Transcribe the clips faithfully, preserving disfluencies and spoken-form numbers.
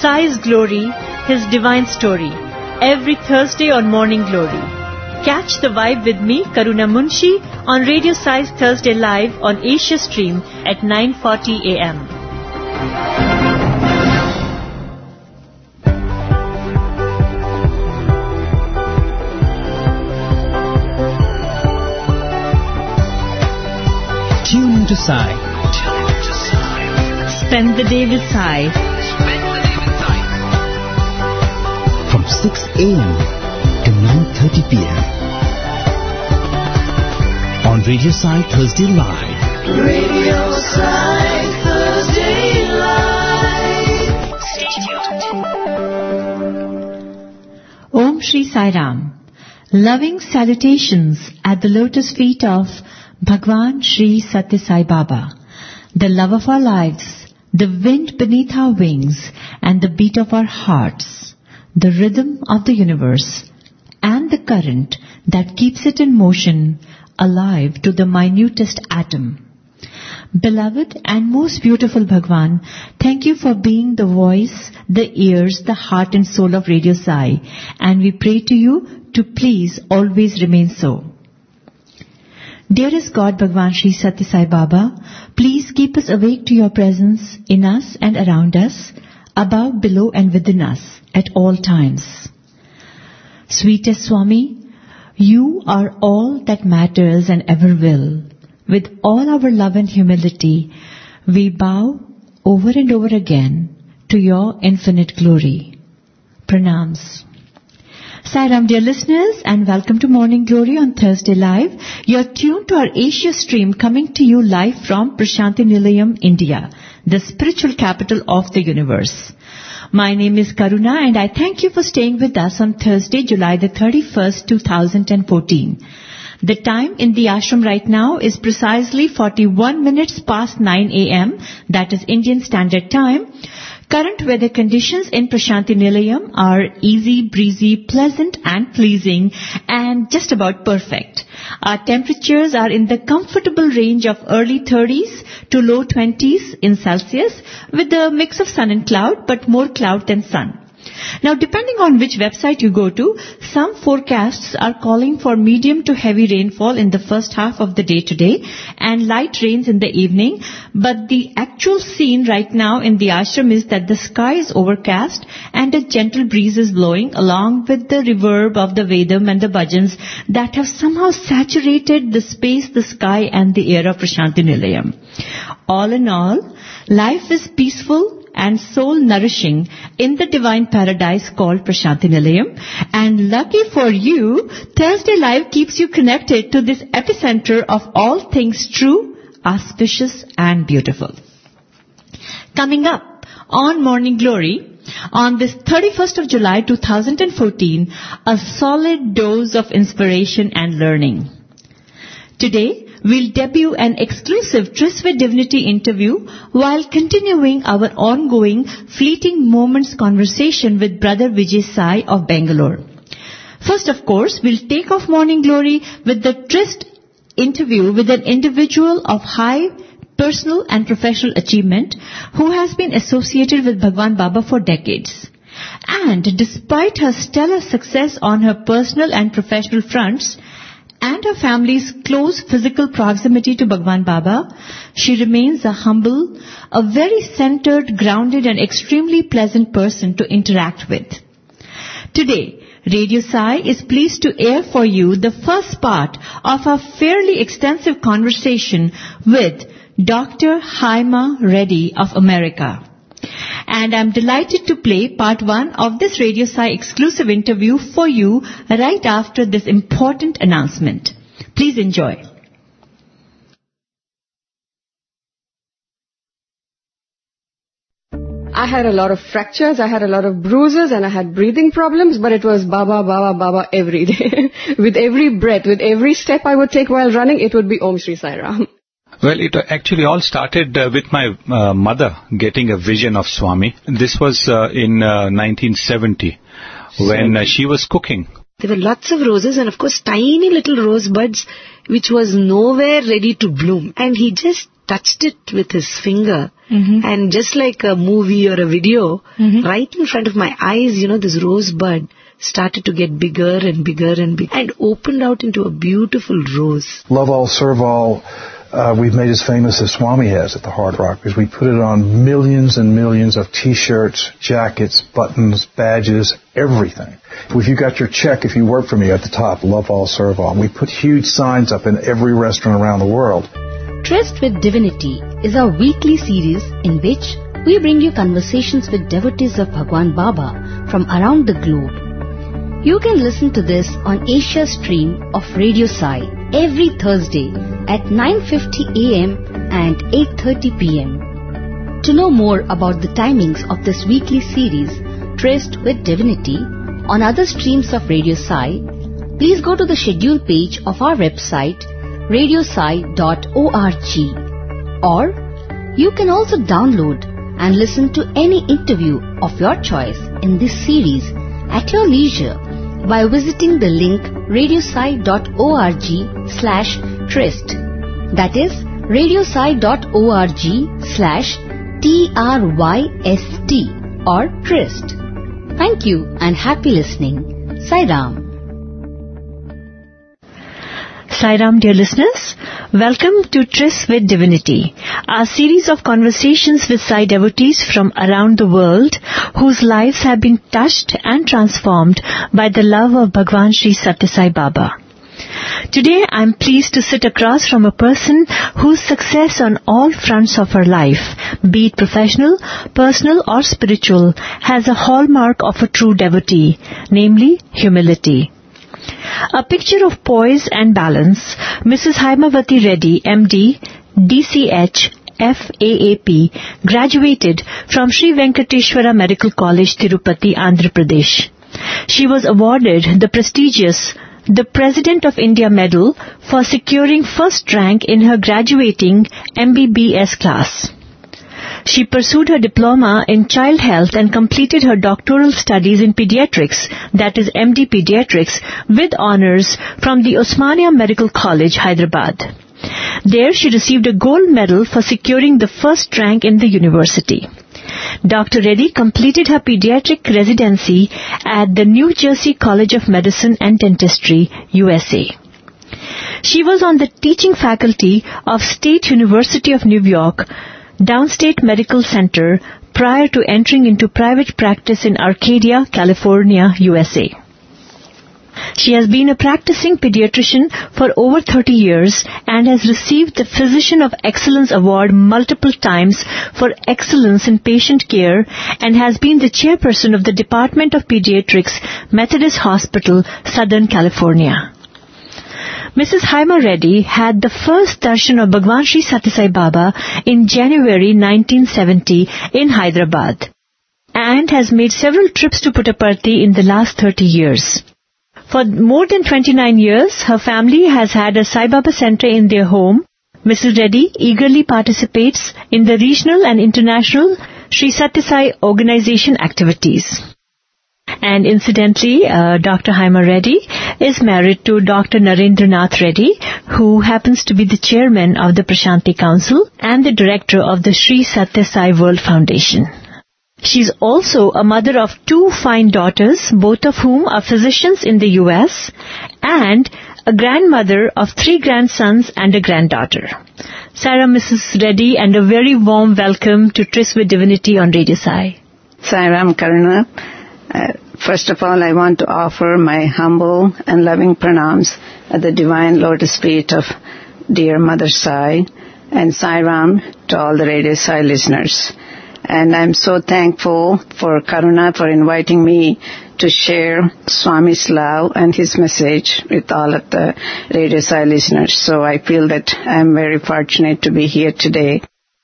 Sai's Glory, His Divine Story, every Thursday on Morning Glory. Catch the vibe with me, Karuna Munshi, on Radio Sai's Thursday Live on Asia Stream at nine forty a m Tune into Sai. Spend the day with Sai. From six a m to nine thirty p m on Radio Sai Thursday Live. Radio Sai Thursday Live. Stay tuned. Om Shri Sai Ram. Loving salutations at the lotus feet of Bhagwan Shri Satya Sai Baba, the love of our lives, the wind beneath our wings, and the beat of our hearts, the rhythm of the universe, and the current that keeps it in motion, alive to the minutest atom. Beloved and most beautiful Bhagwan, thank you for being the voice, the ears, the heart and soul of Radio Sai, and we pray to you to please always remain so. Dearest God, Bhagwan Shri Satya Sai Baba, please keep us awake to your presence in us and around us, above, below and within us at all times. Sweetest Swami, you are all that matters and ever will. With all our love and humility, we bow over and over again to your infinite glory. Pranams. Sai Ram, dear listeners, and welcome to Morning Glory on Thursday Live. You're tuned to our Asia stream coming to you live from Prashanti Nilayam, India, the spiritual capital of the universe. My name is Karuna and I thank you for staying with us on Thursday, July the thirty-first, two thousand fourteen. The time in the ashram right now is precisely forty-one minutes past nine a m, that is Indian Standard Time. Current weather conditions in Prashanti Nilayam are easy, breezy, pleasant and pleasing and just about perfect. Our temperatures are in the comfortable range of early thirties to low twenties in Celsius with a mix of sun and cloud, but more cloud than sun. Now, depending on which website you go to, some forecasts are calling for medium to heavy rainfall in the first half of the day today and light rains in the evening. But the actual scene right now in the ashram is that the sky is overcast and a gentle breeze is blowing along with the reverb of the Vedam and the bhajans that have somehow saturated the space, the sky and the air of Prashanti Nilayam. All in all, life is peaceful and soul-nourishing in the divine paradise called Prashanti Nilayam. And lucky for you, Thursday Live keeps you connected to this epicenter of all things true, auspicious and beautiful. Coming up on Morning Glory, on this thirty-first of July two thousand fourteen, a solid dose of inspiration and learning. Today, we'll debut an exclusive Tryst with Divinity interview while continuing our ongoing Fleeting Moments conversation with Brother Vijay Sai of Bangalore. First, of course, we'll take off Morning Glory with the Tryst interview with an individual of high personal and professional achievement who has been associated with Bhagwan Baba for decades. And despite her stellar success on her personal and professional fronts, and her family's close physical proximity to Bhagwan Baba, she remains a humble, a very centered, grounded and extremely pleasant person to interact with. Today, Radio Sai is pleased to air for you the first part of a fairly extensive conversation with Doctor Haima Reddy of America. And I'm delighted to play part one of this Radio Sai exclusive interview for you right after this important announcement. Please enjoy. I had a lot of fractures, I had a lot of bruises and I had breathing problems, but it was Baba, Baba, Baba every day. With every breath, with every step I would take while running, it would be Om Shri Sai Ram. Well, it actually all started uh, with my uh, mother getting a vision of Swami. This was uh, in uh, nineteen seventy when uh, she was cooking. There were lots of roses and of course tiny little rosebuds which was nowhere ready to bloom. And he just touched it with his finger. Mm-hmm. And just like a movie or a video, Mm-hmm. right in front of my eyes, you know, this rosebud started to get bigger and bigger and bigger and opened out into a beautiful rose. Love All, Serve All, uh, we've made as famous as Swami has at the Hard Rock, because we put it on millions and millions of T-shirts, jackets, buttons, badges, everything. If you got your check, if you work for me, at the top, Love All, Serve All. We put huge signs up in every restaurant around the world. Tryst with Divinity is our weekly series in which we bring you conversations with devotees of Bhagwan Baba from around the globe. You can listen to this on Asia stream of Radio Sai every Thursday at nine fifty a.m. and eight thirty p.m. To know more about the timings of this weekly series, Tryst with Divinity, on other streams of Radio Sai, please go to the schedule page of our website, radio sai dot org. Or you can also download and listen to any interview of your choice in this series at your leisure by visiting the link radio sai dot org slash tryst. That is radio sai dot org slash T R Y S T or Tryst. Thank you and happy listening. Sai Ram. Sai Ram, dear listeners. Welcome to Tryst with Divinity, our series of conversations with Sai devotees from around the world whose lives have been touched and transformed by the love of Bhagwan Sri Satya Sai Baba. Today I am pleased to sit across from a person whose success on all fronts of her life, be it professional, personal or spiritual, has a hallmark of a true devotee, namely humility. A picture of poise and balance, Missus Haimavati Reddy, M D, D C H, F A A P, graduated from Sri Venkateshwara Medical College, Tirupati, Andhra Pradesh. She was awarded the prestigious the President of India Medal for securing first rank in her graduating M B B S class. She pursued her diploma in child health and completed her doctoral studies in pediatrics, that is M D Pediatrics, with honors from the Osmania Medical College, Hyderabad. There she received a gold medal for securing the first rank in the university. Doctor Reddy completed her pediatric residency at the New Jersey College of Medicine and Dentistry, U S A. She was on the teaching faculty of State University of New York, Downstate Medical Center, prior to entering into private practice in Arcadia, California, U S A. She has been a practicing pediatrician for over thirty years and has received the Physician of Excellence Award multiple times for excellence in patient care and has been the chairperson of the Department of Pediatrics, Methodist Hospital, Southern California. Missus Haima Reddy had the first darshan of Bhagwan Sri Satya Sai Baba in January nineteen seventy in Hyderabad and has made several trips to Puttaparthi in the last thirty years. For more than twenty-nine years, her family has had a Sai Baba center in their home. Missus Reddy eagerly participates in the regional and international Sri Satya Sai organization activities. And incidentally, uh, Doctor Haima Reddy is married to Doctor Narendranath Reddy, who happens to be the chairman of the Prashanti Council and the director of the Sri Satya Sai World Foundation. She is also a mother of two fine daughters, both of whom are physicians in the U S, and a grandmother of three grandsons and a granddaughter. Sarah, Missus Reddy, and a very warm welcome to Tryst with Divinity on Radio Sai. Sai Ram Karuna. Uh, first of all, I want to offer my humble and loving pranams at the divine lotus feet of dear Mother Sai and Sai Ram to all the Radio Sai listeners. And I'm so thankful for Karuna for inviting me to share Swami's love and his message with all of the Radio Sai listeners. So I feel that I'm very fortunate to be here today.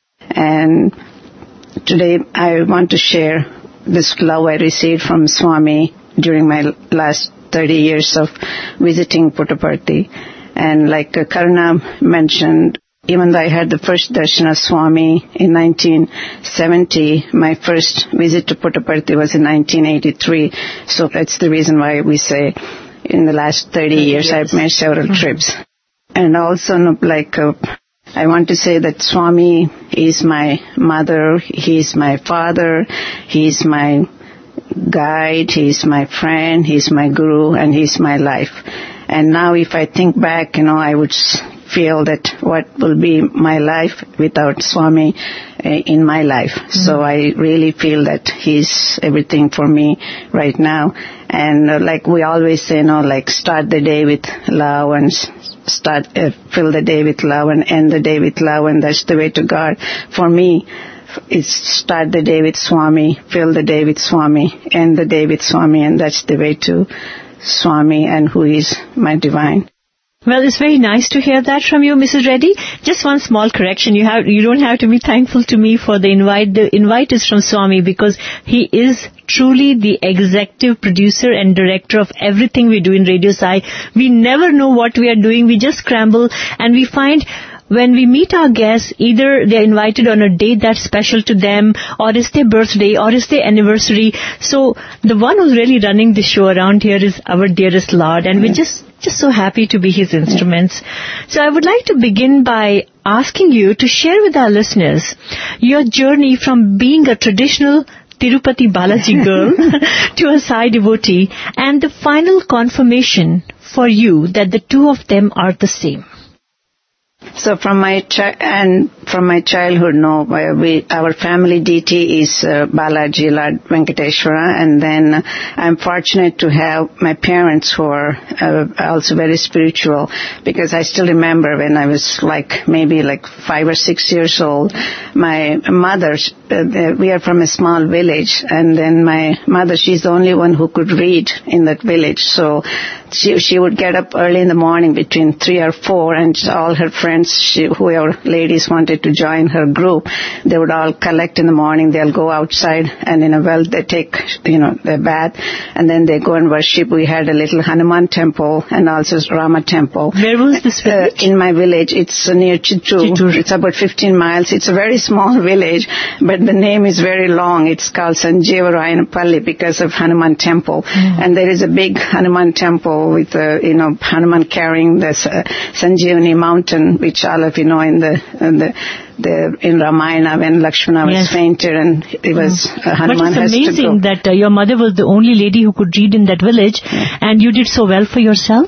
And today I want to share this love I received from Swami during my last thirty years of visiting Puttaparthi. And like uh, Karuna mentioned, even though I had the first darshan of Swami in nineteen seventy, my first visit to Puttaparthi was in nineteen eighty-three. So that's the reason why we say in the last thirty years I've made several mm-hmm. trips. And also, like uh, I want to say that Swami is my mother, he is my father, he is my guide, he is my friend, he is my guru, and he is my life. And now if I think back, you know, I would feel that what will be my life without Swami uh, in my life. Mm-hmm. So I really feel that he's everything for me right now. And uh, like we always say, you know, like start the day with love and start, uh, fill the day with love and end the day with love, and that's the way to God. For me, it's start the day with Swami, fill the day with Swami, end the day with Swami, and that's the way to Swami and who is my divine. Well, it's very nice to hear that from you, Missus Reddy. Just one small correction. You have, you don't have to be thankful to me for the invite. The invite is from Swami because he is truly the executive producer and director of everything we do in Radio Sai. We never know what we are doing. We just scramble and we find when we meet our guests, either they're invited on a date that's special to them, or it's their birthday, or it's their anniversary. So the one who's really running the show around here is our dearest Lord, and we're just, just so happy to be his instruments. So I would like to begin by asking you to share with our listeners your journey from being a traditional Tirupati Balaji girl to a Sai devotee, and the final confirmation for you that the two of them are the same. So from my chi- and from my childhood, no, we our family deity is uh, Balaji, Lord Venkateshwara, and then uh, I'm fortunate to have my parents who are uh, also very spiritual, because I still remember when I was like maybe like five or six years old, my mother, uh, we are from a small village, and then my mother, she's the only one who could read in that village, so she she would get up early in the morning between three or four, and all her friends, she, whoever ladies wanted to join her group, they would all collect in the morning. They'll go outside, and in a well they take, you know, their bath, and then they go and worship. We had a little Hanuman temple and also Rama temple. Where was this village? Uh, in my village. It's uh, near Chittoor. Chittoor. It's about fifteen miles. It's a very small village, but the name is very long. It's called Sanjeevarayanapalli because of Hanuman temple. Mm. And there is a big Hanuman temple with, uh, you know, Hanuman carrying this uh, Sanjeevani mountain, which all of you know in the, in the, the in Ramayana when Lakshmana was yes. fainted and it was mm. uh, Hanuman has to go. But it's amazing that uh, your mother was the only lady who could read in that village, yeah. and you did so well for yourself.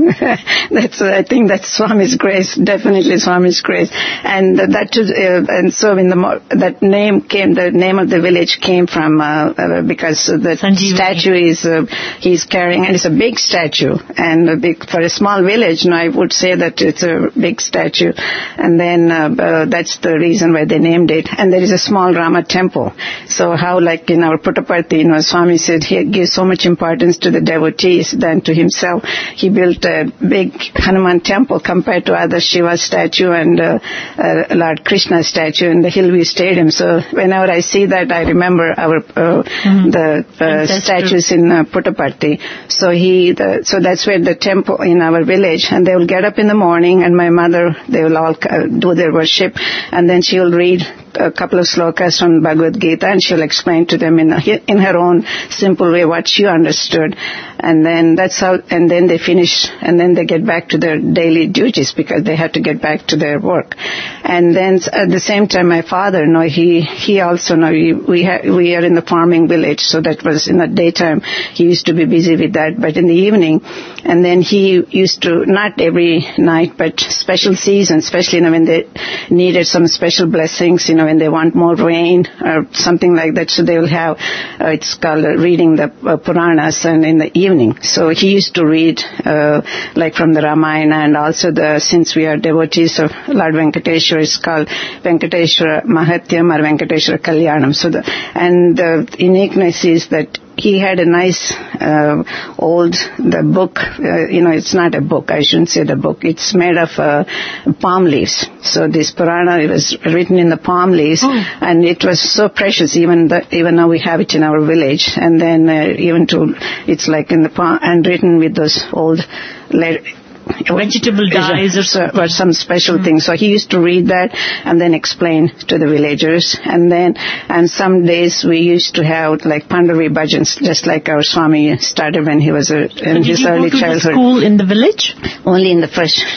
That's uh, I think that's Swami's grace, definitely Swami's grace, and uh, that uh, and so in the that name came, the name of the village came from uh, uh, because the Sanjeevani. statue is uh, he's carrying, and it's a big statue, and a big, for a small village, you know, I would say that it's a big statue, and then uh, uh, that's the reason why they named it. And there is a small Rama temple. So how, like in our Puttaparthi, you know, Swami said he gives so much importance to the devotees than to himself. He built a big Hanuman temple compared to other Shiva statue and uh, uh, Lord Krishna statue in the Hillview Stadium. So whenever I see that, I remember our uh, mm-hmm. the uh, statues in uh, Puttaparthi. So he, the, so that's where the temple in our village, and they will get up in the morning, and my mother, they will all uh, do their worship, and then she will read a couple of slokas from Bhagavad Gita, and she'll explain to them in, a, in her own simple way what she understood. And then that's how, and then they finish, and then they get back to their daily duties because they have to get back to their work. And then at the same time, my father, you know, he, he also, you know, we, we, ha- we are in the farming village, so that was in the daytime. He used to be busy with that, but in the evening, and then he used to, not every night, but special seasons, especially, you know, when they needed some special blessings, you know, when they want more rain or something like that, so they will have, uh, it's called uh, reading the uh, Puranas and in the evening. So he used to read, uh, like from the Ramayana, and also the, since we are devotees of Lord Venkateshwara, it's called Venkateshwara Mahatyam or Venkateshwara Kalyanam. So the, and the uniqueness is that he had a nice uh, old the book, uh, you know, it's not a book, I shouldn't say the book, it's made of uh, palm leaves. So this Purana, it was written in the palm leaves, oh. and it was so precious, even the, even now we have it in our village, and then uh, even to, it's like in the palm, and written with those old letters. Vegetable dyes or something. Or some special mm. thing. So he used to read that and then explain to the villagers. And then, and some days we used to have like Pandaravi bhajans, just like our Swami started when he was a, in so his early childhood. Did you go to childhood. The school in the village? Only in the first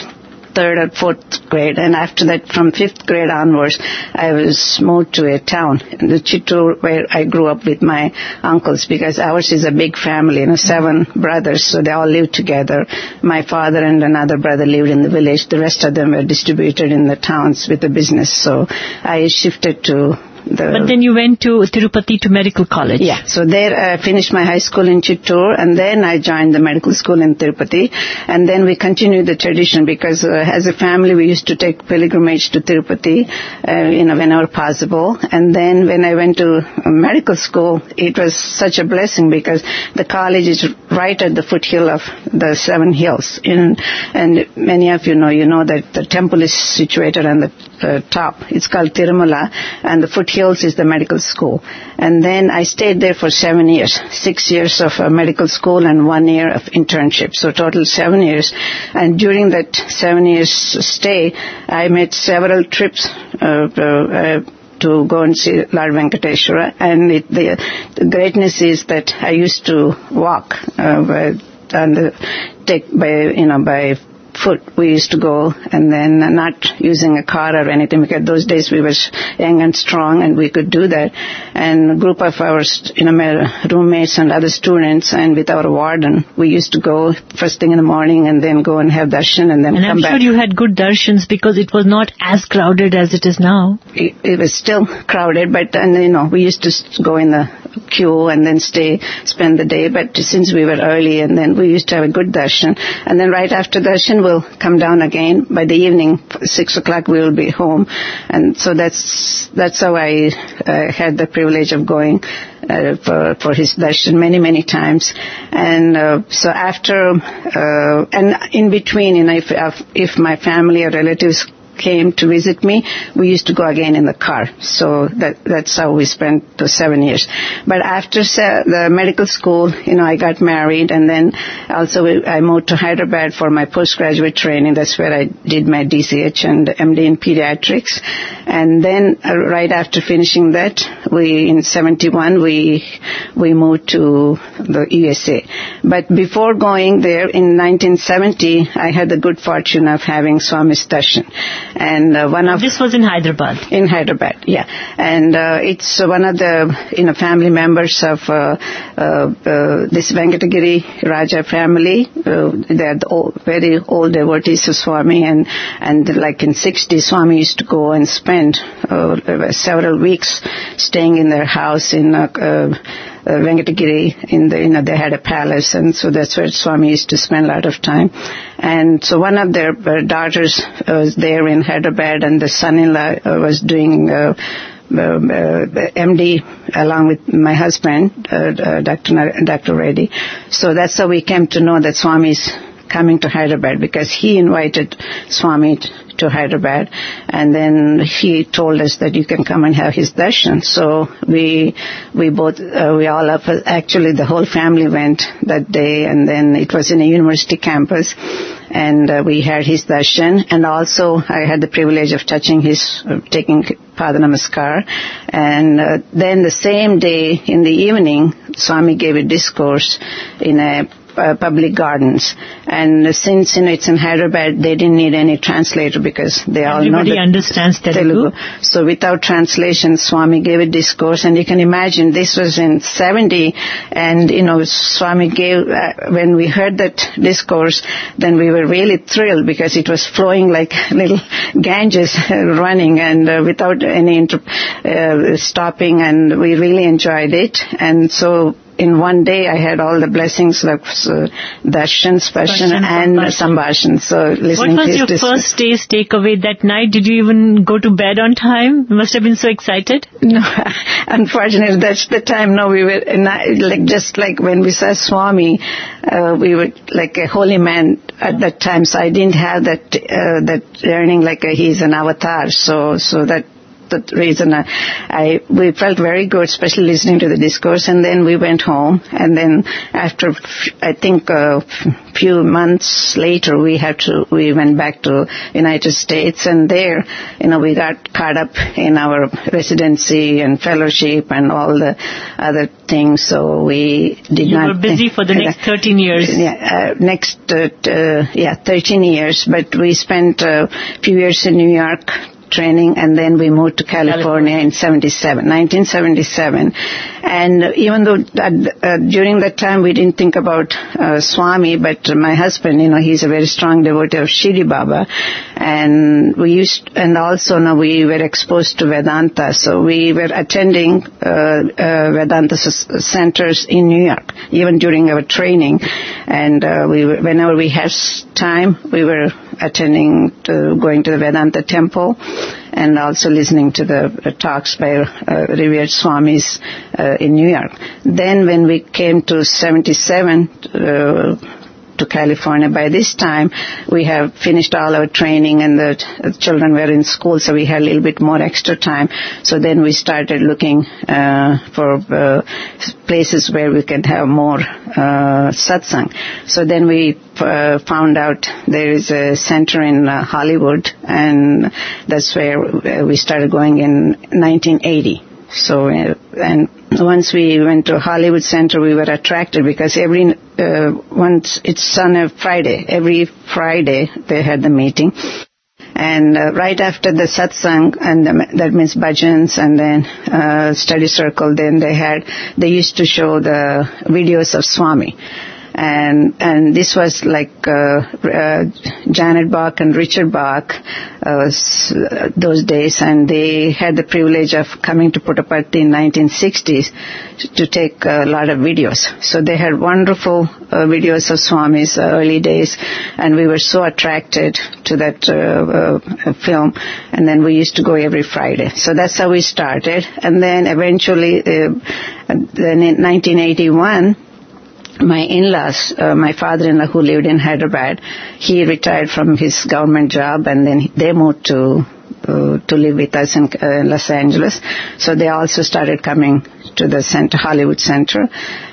third or fourth grade, and after that, from fifth grade onwards, I was moved to a town, in the Chittoor, where I grew up with my uncles, because ours is a big family, you know, seven brothers, so they all lived together. My father and another brother lived in the village. The rest of them were distributed in the towns with the business, so I shifted to The but then you went to Tirupati to medical college. Yeah, so there I finished my high school in Chittoor, and then I joined the medical school in Tirupati, and then we continued the tradition because uh, as a family we used to take pilgrimage to Tirupati, uh, you know, whenever possible. And then when I went to uh, medical school, it was such a blessing because the college is right at the foothill of the Seven Hills, in, and many of you know, you know that the temple is situated on the uh, top. It's called Tirumala, and the foot Hills is the medical school. And then I stayed there for seven years, six years of uh, medical school and one year of internship. So total seven years. And during that seven years stay, I made several trips uh, uh, to go and see Lord Venkateshwara. And it, the, the greatness is that I used to walk uh, by, and uh, take by, you know, by foot. We used to go, and then not using a car or anything, because those days we were young and strong and we could do that. And a group of our, you know, my roommates and other students, and with our warden, we used to go first thing in the morning and then go and have darshan and then and come I'm back. sure you had good darshans because it was not as crowded as it is now. It, it was still crowded, but, and you know, we used to go in the queue and then stay, spend the day. But since we were early, and then we used to have a good darshan, and then right after darshan we'll come down again. By the evening, six o'clock, we will be home. And so that's that's how I uh, had the privilege of going uh, for, for his darshan many, many times. And uh, so after, uh, and in between, you know, if, if my family or relatives came to visit me, we used to go again in the car. So that that's how we spent the seven years. But after se- the medical school, you know, I got married, and then also I moved to Hyderabad for my postgraduate training. That's where I did my D C H and M D in pediatrics. And then uh, right after finishing that, we in seventy-one we we moved to the U S A. But before going there in nineteen seventy, I had the good fortune of having Swami's darshan. And uh, one of this was in Hyderabad. In Hyderabad, yeah. And uh, it's uh, one of the you know family members of uh, uh, uh, this Venkatagiri Raja family. Uh, they are the old, very old devotees of Swami, and and like in sixties, Swami used to go and spend uh, several weeks staying in their house in. Uh, uh, Uh, Venkatagiri, in the, you know, they had a palace, and so that's where Swami used to spend a lot of time. And so one of their uh, daughters uh, was there in Hyderabad, and the son-in-law uh, was doing uh, uh, uh, M D along with my husband, uh, uh, Doctor Nar- Doctor Reddy. So that's how we came to know that Swami's coming to Hyderabad, because he invited Swami t- to Hyderabad, and then he told us that you can come and have his darshan. So we we both uh, we all of us, actually the whole family went that day, and then it was in a university campus, and uh, we had his darshan, and also I had the privilege of touching his uh, taking Pada Namaskar. And uh, then the same day in the evening, Swami gave a discourse in a Uh, public gardens, and uh, since you know it's in Hyderabad, they didn't need any translator because they all Everybody know that understands Telugu. Telugu. So without translation, Swami gave a discourse, and you can imagine this was in seventy, and you know Swami gave uh, when we heard that discourse, then we were really thrilled because it was flowing like little Ganges running, and uh, without any inter- uh, stopping, and we really enjoyed it. And so in one day, I had all the blessings like uh, darshan, sparshan, and sambhashan. So listening what was to your this first day's takeaway that night? Did you even go to bed on time? You must have been so excited. No, unfortunately, that's the time. No, we were not, like just like when we saw Swami, uh, we were like a holy man at that time. So I didn't have that uh, that yearning like a, he's an avatar. So so that. the reason I, I we felt very good, especially listening to the discourse. And then we went home, and then after I think a few months later, we had to we went back to United States, and there, you know, we got caught up in our residency and fellowship and all the other things. So we did you not. You were busy for the next thirteen years. Yeah, uh, next uh, uh, yeah thirteen years, but we spent a few years in New York training, and then we moved to California, California. in seventy-seven, nineteen seventy-seven. And even though that, uh, during that time we didn't think about uh, Swami, but my husband, you know, he's a very strong devotee of Shirdi Baba, and we used, and also now we were exposed to Vedanta, so we were attending uh, uh, Vedanta centers in New York, even during our training, and uh, we were, whenever we had time, we were attending to going to the Vedanta temple, and also listening to the uh, talks by uh, revered Swamis uh, in New York. Then when we came to seventy-seven, uh, to California, by this time we have finished all our training, and the uh, children were in school, so we had a little bit more extra time. So then we started looking uh, for uh, places where we can have more uh, satsang. So then we uh, found out there is a center in uh, Hollywood, and that's where we started going in nineteen eighty. So, uh, and once we went to Hollywood Center, we were attracted because every, uh, once, it's on a Friday, every Friday they had the meeting. And uh, right after the satsang, and the, that means bhajans, and then uh, study circle, then they had, they used to show the videos of Swami. And and this was like uh, uh, Janet Bach and Richard Bach uh, those days, and they had the privilege of coming to Puttaparthi in nineteen sixties to take a lot of videos. So they had wonderful uh, videos of Swami's uh, early days, and we were so attracted to that uh, uh, film. And then we used to go every Friday. So that's how we started. And then eventually, uh, then in nineteen eighty-one. My in-laws, uh, my father-in-law who lived in Hyderabad, he retired from his government job, and then they moved to uh, to live with us in uh, Los Angeles. So they also started coming to the center, Hollywood Center,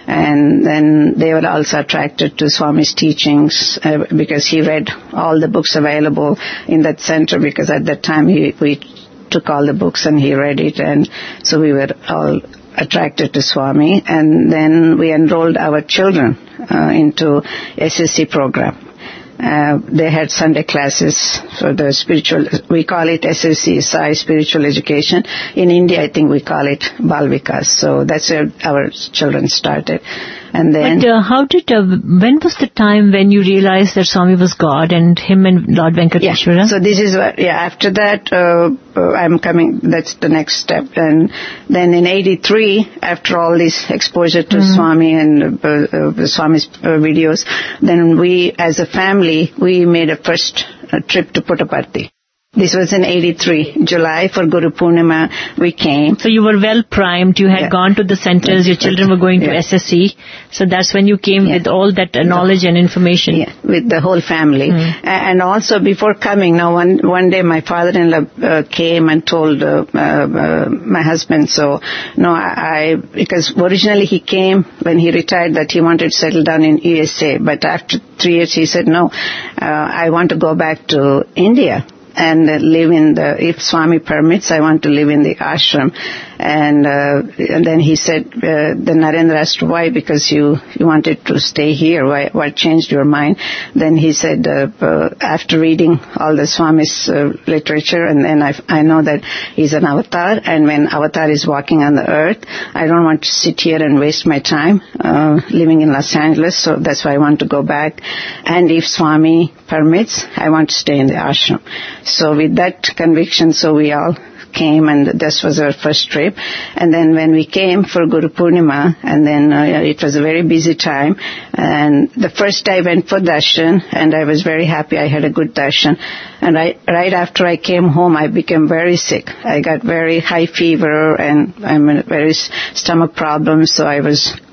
and then they were also attracted to Swami's teachings uh, because he read all the books available in that center, because at that time he, we took all the books and he read it, and so we were all attracted to Swami. And then we enrolled our children uh, into S S C program. Uh, they had Sunday classes for the spiritual, we call it S S C, Sai Spiritual Education. In India, I think we call it Bal Vikas. So that's where our children started. And then, but uh, how did, uh, when was the time when you realized that Swami was God and him and Lord Venkateshwara? Yeah, so this is what, yeah, after that, uh, I'm coming, that's the next step. And then in eighty-three, after all this exposure to mm-hmm. Swami and uh, uh, Swami's uh, videos, then we, as a family, we made a first uh, trip to Puttaparthi. This was in eighty-three, July, for Guru Purnima, we came. So you were well primed, you had yeah. gone to the centers, your children were going yeah. to S S C, so that's when you came yeah. with all that uh, knowledge and information. Yeah, with the whole family. Mm. And also before coming, now one, one day my father-in-law uh, came and told uh, uh, my husband, so, no, I, because originally he came when he retired that he wanted to settle down in U S A, but after three years he said, no, uh, I want to go back to India and live in the, if Swami permits, I want to live in the ashram. And, uh, and then he said, uh, then Narendra asked why, because you, you wanted to stay here, why, what changed your mind? Then he said, uh, uh, after reading all the Swami's uh, literature, and then I, I know that he's an avatar, and when avatar is walking on the earth, I don't want to sit here and waste my time, uh, living in Los Angeles, so that's why I want to go back. And if Swami permits, I want to stay in the ashram. So with that conviction, so we all came, and this was our first trip. And then when we came for Guru Purnima, and then uh, it was a very busy time, and the first day I went for darshan, and I was very happy I had a good darshan. And I, right after I came home, I became very sick. I got very high fever, and I'm in very stomach problems, so I was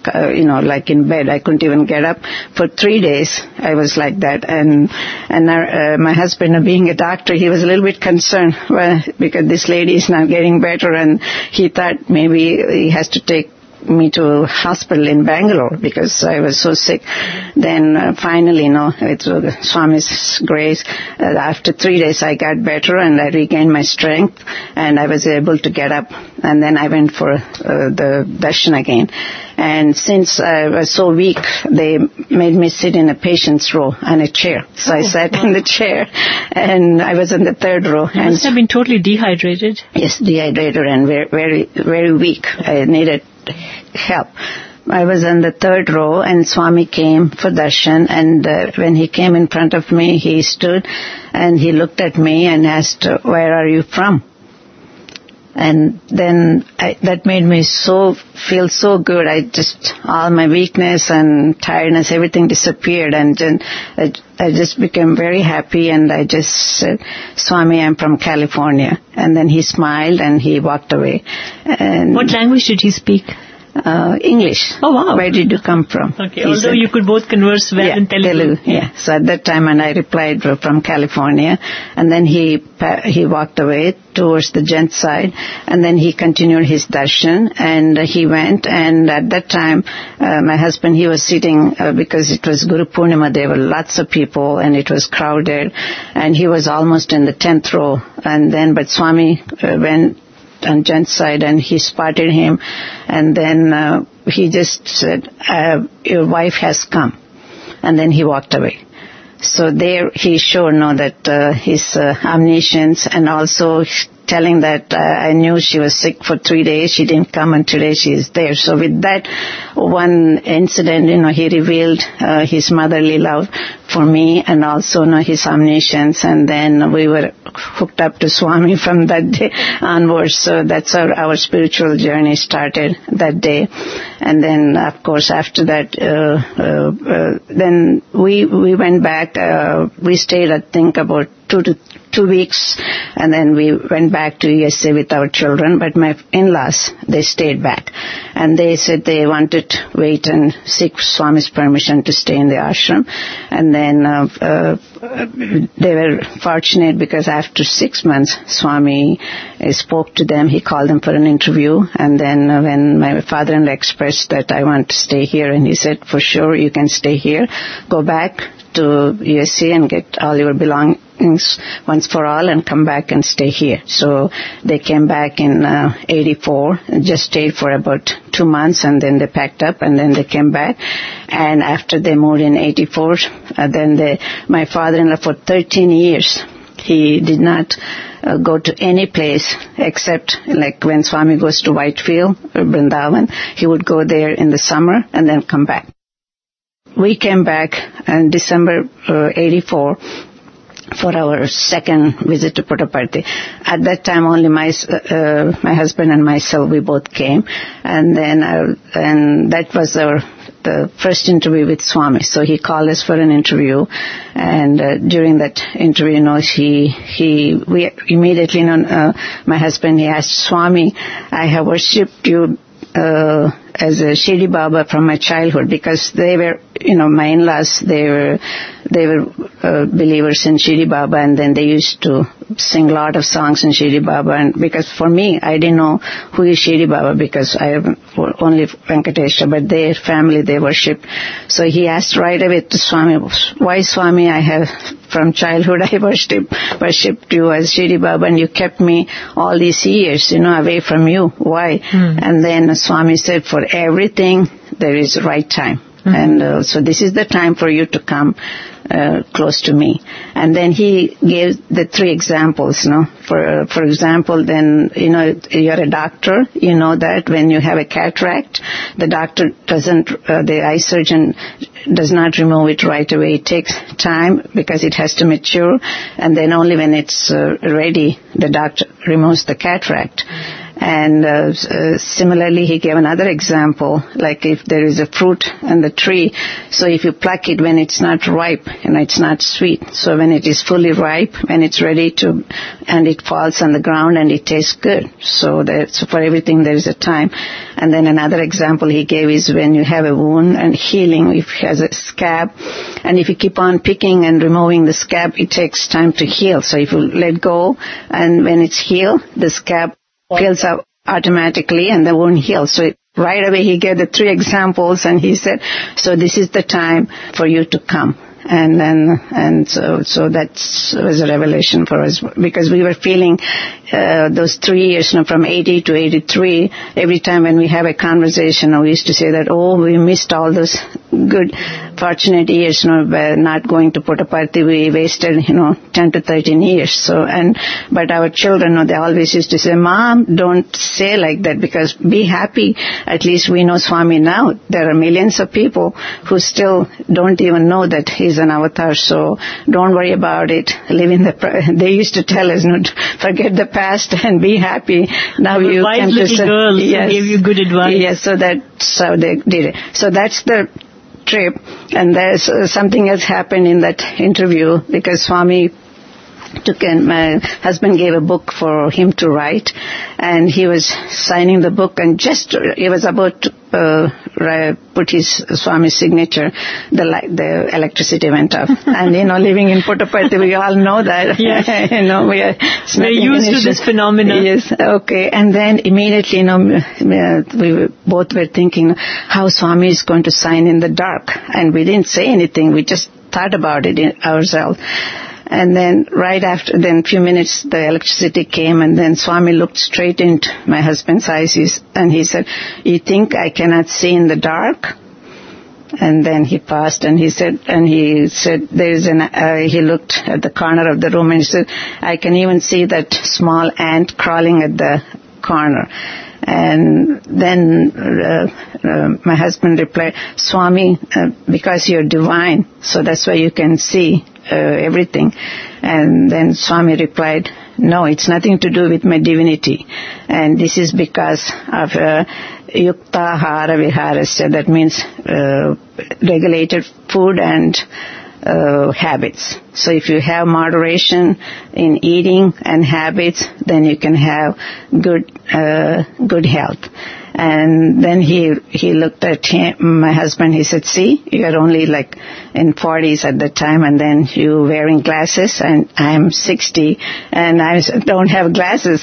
uh, you know, like in bed. I couldn't even get up. For three days, I was like that. And and uh, my husband, being a doctor, he was a little bit concerned well, because this lady is not getting better, and he thought maybe he has to take me to a hospital in Bangalore because I was so sick. Then uh, finally, you know, with uh, Swami's grace, uh, after three days I got better and I regained my strength and I was able to get up. And then I went for uh, the darshan again. And since I was so weak, they made me sit in a patient's row on a chair. So oh, I sat wow. in the chair and I was in the third row. You must have been totally dehydrated. Yes, dehydrated and very, very, very weak. I needed help. I was in the third row and Swami came for darshan, and uh, when he came in front of me, he stood and he looked at me and asked, where are you from? And then I, that made me so, feel so good. I just, all my weakness and tiredness, everything disappeared, and then I, I just became very happy, and I just said, Swami, I'm from California. And then he smiled and he walked away. And what language did he speak? Uh, English. Oh, wow. Where did you come from? Okay, he although said, you could both converse well yeah, in Telugu. Telugu. Yeah, so at that time, and I replied from California, and then he he walked away towards the gents side, and then he continued his darshan, and he went, and at that time, uh, my husband, he was sitting, uh, because it was Guru Purnima, there were lots of people, and it was crowded, and he was almost in the tenth row, and then, but Swami uh, went on gents side and he spotted him, and then uh, he just said, uh, your wife has come, and then he walked away. So there he showed no that uh, his uh, omniscience, and also telling that uh, I knew she was sick for three days, she didn't come, and today she is there. So with that one incident, you know, he revealed uh, his motherly love for me, and also, you know, his omniscience, and then we were hooked up to Swami from that day onwards. So that's how our spiritual journey started that day. And then, of course, after that, uh, uh, uh, then we we went back. Uh, we stayed, I think, about two to two weeks, and then we went back to U S A with our children. But my in-laws, they stayed back, and they said they wanted to wait and seek Swami's permission to stay in the ashram. And then uh, uh, they were fortunate because after six months, Swami uh, spoke to them. He called them for an interview, and then uh, when my father-in-law expressed that I want to stay here, and he said, for sure, you can stay here. Go back to U S A and get all your belongings once for all and come back and stay here. So they came back in uh, eighty-four, just stayed for about two months, and then they packed up, and then they came back. And after they moved in eighty-four, uh, then they, my father-in-law for thirteen years, he did not uh, go to any place except like when Swami goes to Whitefield or Vrindavan, he would go there in the summer and then come back. We came back in December uh, eighty-four for our second visit to Puttaparthi. At that time, only my uh, my husband and myself, we both came, and then uh, and that was our the first interview with Swami. So he called us for an interview, and uh, during that interview, you know, he he we immediately, you know, uh, my husband, he asked Swami, I have worshipped you Uh, as a Shirdi Baba from my childhood, because they were, you know, my in-laws, they were, they were uh, believers in Shirdi Baba, and then they used to sing a lot of songs in Shirdi Baba, and because for me, I didn't know who is Shirdi Baba because I have only Venkatesha, but their family, they worship. So he asked right away to Swami, why Swami, I have, from childhood, I worshipped, worshipped you as Shirdi Baba, and you kept me all these years, you know, away from you. Why? Mm. And then Swami said, for everything, there is right time. Mm-hmm. And uh, so this is the time for you to come uh, close to me. And then he gave the three examples, you know. For uh, for example, then, you know, you're a doctor. You know that when you have a cataract, the doctor doesn't, uh, the eye surgeon does not remove it right away. It takes time because it has to mature. And then only when it's uh, ready, the doctor removes the cataract. And uh, uh, similarly, he gave another example, like if there is a fruit in the tree, so if you pluck it when it's not ripe, you know, it's not sweet. So when it is fully ripe, when it's ready to, and it falls on the ground and it tastes good. So that's, for everything there is a time. And then another example he gave is when you have a wound and healing, if it has a scab, and if you keep on picking and removing the scab, it takes time to heal. So if you let go, and when it's healed, the scab fills up automatically and the wound heals. So it, right away he gave the three examples, and he said, so this is the time for you to come. And then, and so, so that was a revelation for us, because we were feeling uh, those three years, you know, from eighty to eighty-three, every time when we have a conversation, we used to say that, oh, we missed all those good, fortunate years, you know, by not going to Puttaparthi, we wasted, you know, ten to thirteen years. So, and, but our children, you know, they always used to say, Mom, don't say like that, because be happy. At least we know Swami now. There are millions of people who still don't even know that he's an avatar, so don't worry about it. Live in the, they used to tell us, no, forget the past and be happy. Now you wise can little just, girls yes, gave you good advice. Yes, so that's how they did it. So that's the trip, and there's uh, something else happened in that interview, because Swami took in, my husband gave a book for him to write, and he was signing the book, and just he was about to uh, put his Swami's signature, the light, the electricity went off. And you know, living in Puttaparthi, we all know that. Yes. you know, we are we're used to this phenomenon. Yes, okay. And then immediately, you know, we were, both were thinking how Swami is going to sign in the dark, and we didn't say anything. We just thought about it in ourselves. And then right after, then few minutes, the electricity came, and then Swami looked straight into my husband's eyes, and he said, you think I cannot see in the dark? And then he paused, and he said, and he said, there is an, uh, he looked at the corner of the room, and he said, I can even see that small ant crawling at the corner. And then uh, uh, my husband replied, Swami, uh, because you're divine, so that's why you can see uh, everything. And then Swami replied, no, it's nothing to do with my divinity. And this is because of uh, yukta hara viharasya, that means uh, regulated food and Uh, habits. So if you have moderation in eating and habits, then you can have good uh, good health. And then he he looked at him, my husband, he said, see, you are only like in forties at the time, and then you wearing glasses, and I'm sixty, and I don't have glasses.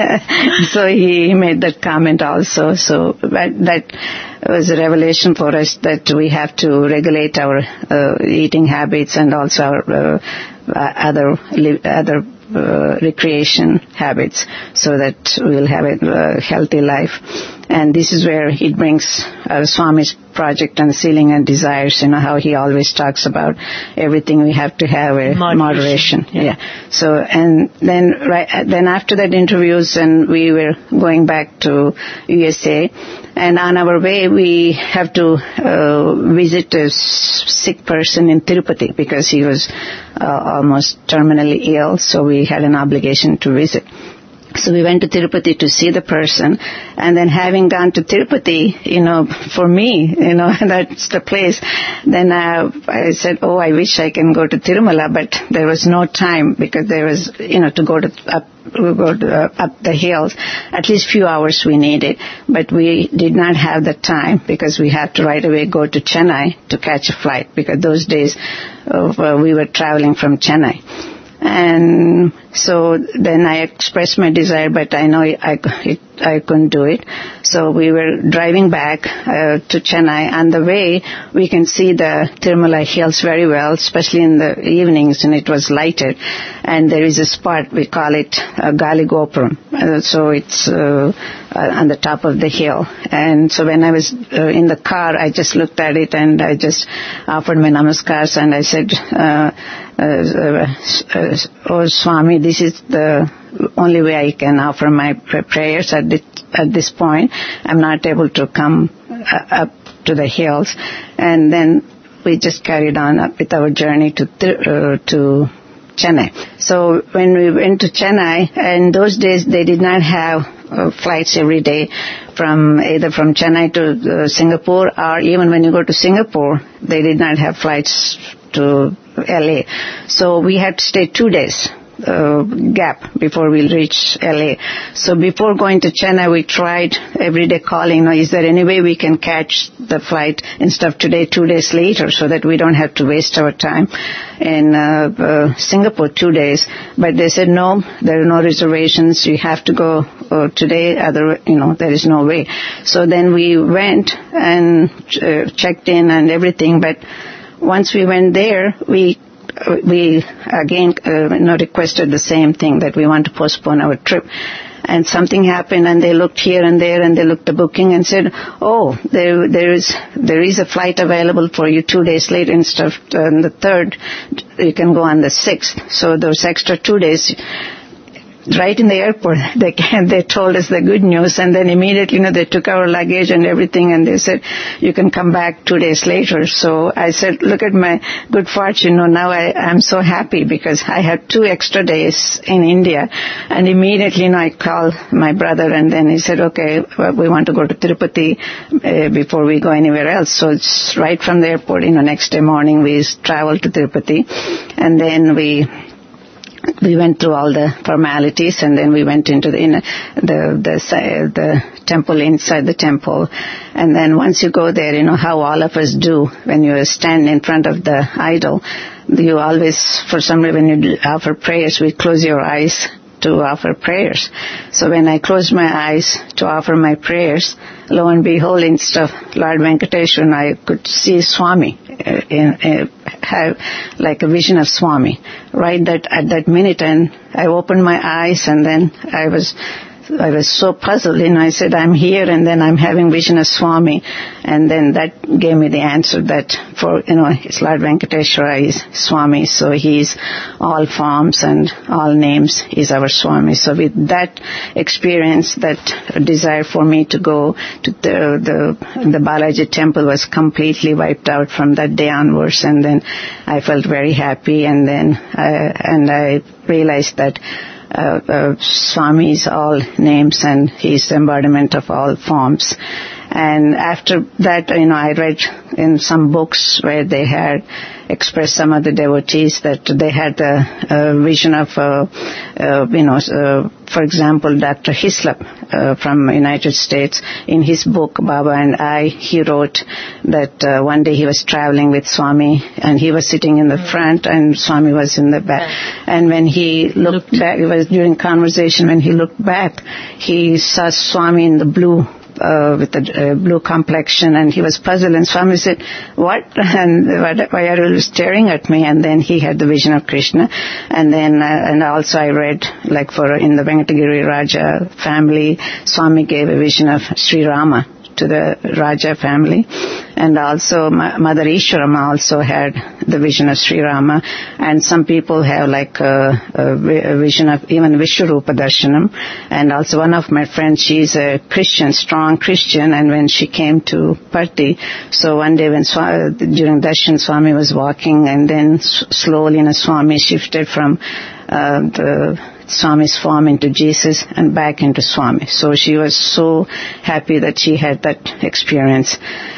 So he made that comment also. So that, that was a revelation for us, that we have to regulate our uh, eating habits and also our uh, other other uh, recreation habits, so that we'll have a uh, healthy life. And this is where it brings uh, Swami's project on Sealing and Desires, you know, how he always talks about everything we have to have a moderation. moderation. Yeah. yeah. So, and then, right, then after that interviews, and we were going back to U S A, and on our way we have to uh, visit a sick person in Tirupati, because he was uh, almost terminally ill, so we had an obligation to visit. So we went to Tirupati to see the person, and then having gone to Tirupati, you know, for me, you know, that's the place, then uh, I said, oh, I wish I can go to Tirumala, but there was no time, because there was, you know, to go to up, go to, uh, up the hills, at least few hours we needed, but we did not have the time, because we had to right away go to Chennai to catch a flight, because those days uh, we were traveling from Chennai. And so then I expressed my desire, but I know I, it, I couldn't do it. So we were driving back uh, to Chennai. On the way, we can see the Tirumala hills very well, especially in the evenings, and it was lighted. And there is a spot, we call it uh, Gali Gopuram. Uh, so it's uh, uh, on the top of the hill. And so when I was uh, in the car, I just looked at it, and I just offered my namaskars, and I said, uh, Uh, uh, oh Swami, this is the only way I can offer my prayers at this, at this point. I'm not able to come uh, up to the hills. And then we just carried on up with our journey to uh, to Chennai. So when we went to Chennai, in those days they did not have uh, flights every day from either from Chennai to uh, Singapore, or even when you go to Singapore, they did not have flights to L A. So we had to stay two days. Uh, gap before we'll reach L A. So before going to Chennai, we tried every day calling, now, is there any way we can catch the flight instead of today, two days later, so that we don't have to waste our time in uh, uh, Singapore two days. But they said, no, there are no reservations. You have to go uh, today. Other, you know, there is no way. So then we went and uh, checked in and everything. But once we went there, we we again uh, you know, requested the same thing, that we want to postpone our trip. And something happened, and they looked here and there, and they looked at the booking and said, oh, there there is there is a flight available for you two days later instead of uh, on the third. You can go on the sixth. So those extra two days. Right in the airport, they came, they told us the good news, and then immediately, you know, they took our luggage and everything, and they said, you can come back two days later. So I said, look at my good fortune. You know, now I, I'm so happy because I had two extra days in India, and immediately, you know, I called my brother, and then he said, okay, well, we want to go to Tirupati uh, before we go anywhere else. So it's right from the airport, you know, next day morning we traveled to Tirupati, and then we We went through all the formalities, and then we went into the, in, the the the temple, inside the temple. And then once you go there, you know how all of us do when you stand in front of the idol. You always, for some reason, when you offer prayers, we close your eyes to offer prayers. So when I closed my eyes to offer my prayers, lo and behold, instead of Lord Venkateshwara, I could see Swami, uh, in, uh, have like a vision of Swami right that at that minute. And I opened my eyes, and then I was I was so puzzled, you know, I said, I'm here, and then I'm having vision of Swami. And then that gave me the answer that for, you know, it's Lord Venkateshwara is Swami, so he's all forms and all names is our Swami. So with that experience, that desire for me to go to the, the, the Balaji temple was completely wiped out from that day onwards. And then I felt very happy, and then, uh, and I realized that Uh, uh, Swami is all names, and he's the embodiment of all forms. And after that, you know, I read in some books where they had expressed some of the devotees that they had the uh, vision of, uh, uh, you know, uh, for example, Doctor Hislop uh, from United States, in his book, Baba and I, he wrote that uh, one day he was traveling with Swami, and he was sitting in the front, and Swami was in the back. And when he looked back, it was during conversation, when he looked back, he saw Swami in the blue, Uh, with a uh, blue complexion, and he was puzzled, and Swami said, what? And why are you staring at me? And then he had the vision of Krishna. And then, uh, and also I read, like for, in the Venkatagiri Raja family, Swami gave a vision of Sri Rama to the Raja family. And also Mother Ishwarama also had the vision of Sri Rama. And some people have like a, a vision of even Vishwarupa Darshanam. And also one of my friends, she's a Christian, strong Christian, and when she came to Parthi, so one day when during Darshan, Swami was walking, and then slowly, you know, Swami shifted from uh, the Swami's form into Jesus and back into Swami. So she was so happy that she had that experience.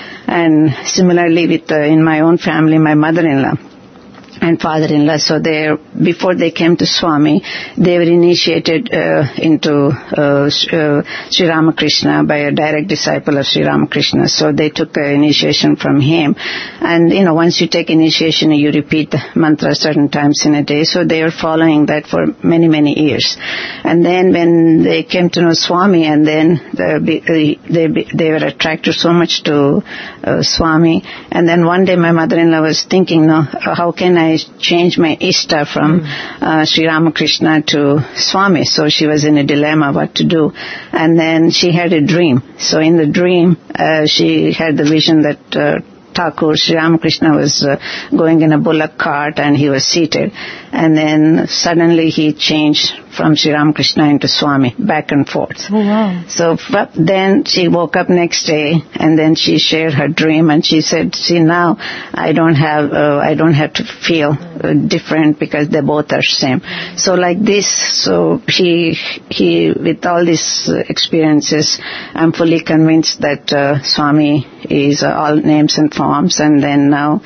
And similarly with uh, in my own family, my mother-in-law and father-in-law, so they, before they came to Swami, they were initiated uh, into uh, uh, Sri Ramakrishna by a direct disciple of Sri Ramakrishna. So they took uh, initiation from him. And, you know, once you take initiation, you repeat the mantra certain times in a day. So they were following that for many, many years. And then when they came to know Swami, and then the, they, they were attracted so much to uh, Swami. And then one day my mother-in-law was thinking, no, how can I change my Ishta from uh, Sri Ramakrishna to Swami? So she was in a dilemma what to do. And then she had a dream. So in the dream, uh, she had the vision that uh, Thakur, Sri Ramakrishna was uh, going in a bullock cart and he was seated. And then suddenly he changed from Sri Ramakrishna into Swami, back and forth. Oh, wow. So f- then she woke up next day and then she shared her dream and she said, see, now I don't have, uh, I don't have to feel uh, different because they both are same. So like this, so he, he, with all these uh, experiences, I'm fully convinced that uh, Swami is uh, all names and forms, and then now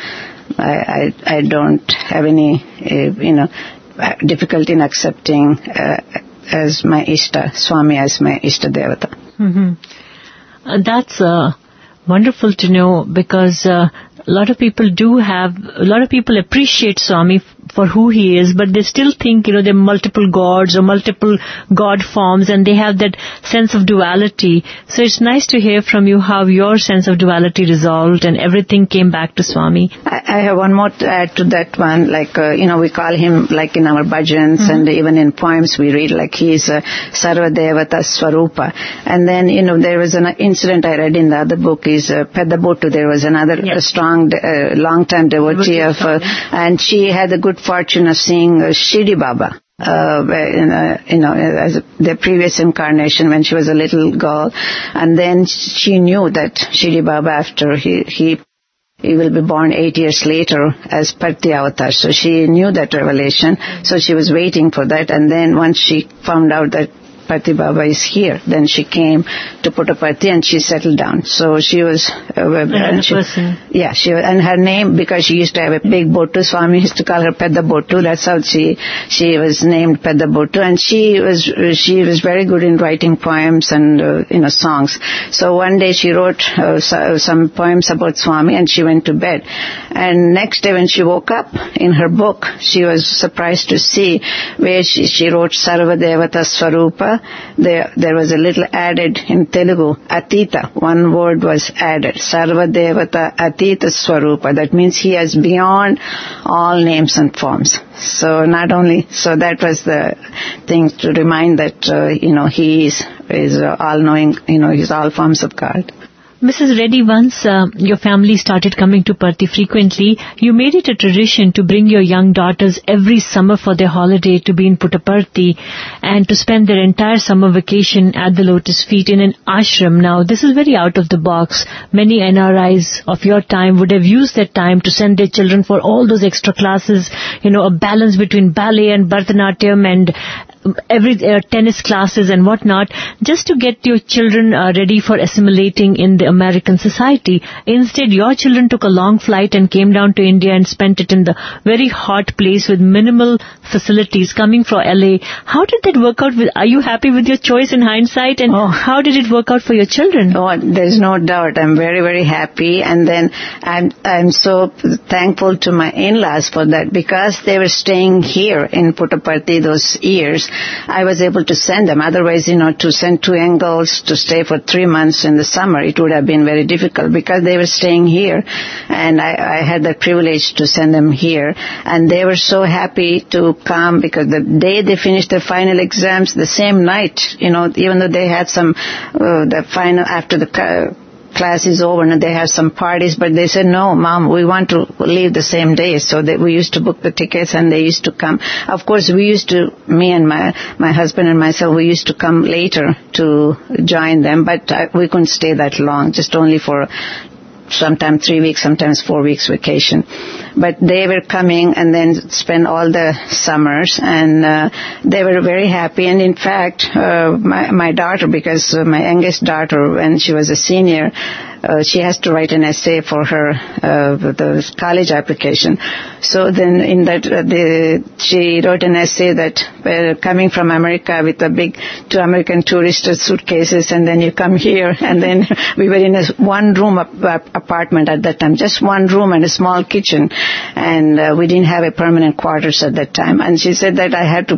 I, I, I don't have any, uh, you know, difficulty in accepting uh, as my Ishta, Swami as my Ishta Devata. Mm-hmm. Uh, that's uh, wonderful to know, because uh, a lot of people do have, a lot of people appreciate Swami f- for who he is, but they still think, you know, there are multiple gods or multiple god forms, and they have that sense of duality. So it's nice to hear from you how your sense of duality resolved and everything came back to Swami. I, I have one more to add to that one. Like, uh, you know, we call him, like in our bhajans, mm-hmm. and even in poems we read, like he is a Sarva Devata Swarupa. And then, you know, there was an incident I read in the other book is uh, Pedabottu. There was another yes. uh, strong, uh, long-time devotee of, uh, and she had the good fortune of seeing uh, Shirdi Baba. Uh, in, uh, you know, as the previous incarnation when she was a little girl, and then she knew that Shirdi Baba, after he he he will be born eight years later as Parti Avatar. So she knew that revelation. So she was waiting for that, and then once she found out that Parti Baba is here, then she came to Puttaparthi and she settled down. So she was uh, and she, yeah, she and her name, because she used to have a big Bottu, Swami used to call her Pedda Bottu. That's how she she was named Pedda Bottu, and she was she was very good in writing poems and uh, you know songs. So one day she wrote uh, so, some poems about Swami and she went to bed. And next day when she woke up, in her book she was surprised to see where she, she wrote Sarva Devata Swarupa. There, there was a little added in Telugu, Atita. One word was added, Sarva Devata Atita Swarupa. That means he is beyond all names and forms. So not only, so that was the thing to remind that, uh, you know, he is, is uh, all-knowing, you know, he's all forms of God. Missus Reddy, once uh, your family started coming to Parthi frequently, you made it a tradition to bring your young daughters every summer for their holiday to be in Puttaparthi and to spend their entire summer vacation at the lotus feet in an ashram. Now, this is very out of the box. Many N R Is of your time would have used that time to send their children for all those extra classes, you know, a balance between ballet and Bharatanatyam and every uh, tennis classes and whatnot, just to get your children uh, ready for assimilating in the American society. Instead, your children took a long flight and came down to India and spent it in the very hot place with minimal facilities coming from L A. How did that work out? With, are you happy with your choice in hindsight? And oh. how did it work out for your children? Oh, there's no doubt. I'm very, very happy. And then I'm, I'm so thankful to my in-laws for that, because they were staying here in Puttaparthi those years. I was able to send them. Otherwise, you know, to send two young girls to stay for three months in the summer, it would have been very difficult, because they were staying here, and I, I had the privilege to send them here. And they were so happy to come, because the day they finished their final exams, the same night, you know, even though they had some, uh, the final, after the uh, class is over and they have some parties, but they said, no, Mom, we want to leave the same day. So that we used to book the tickets and they used to come. Of course, we used to, me and my, my husband and myself, we used to come later to join them, but uh, we couldn't stay that long, just only for sometimes three weeks, sometimes four weeks vacation. But they were coming and then spend all the summers, and uh, they were very happy. And in fact, uh, my, my daughter, because uh, my youngest daughter, when she was a senior, uh, she has to write an essay for her uh, the college application. So then in that, uh, the, she wrote an essay that uh, coming from America with a big two American tourist suitcases, and then you come here, and then we were in a one room ap- apartment at that time, just one room and a small kitchen, and uh, we didn't have a permanent quarters at that time. And she said that I had to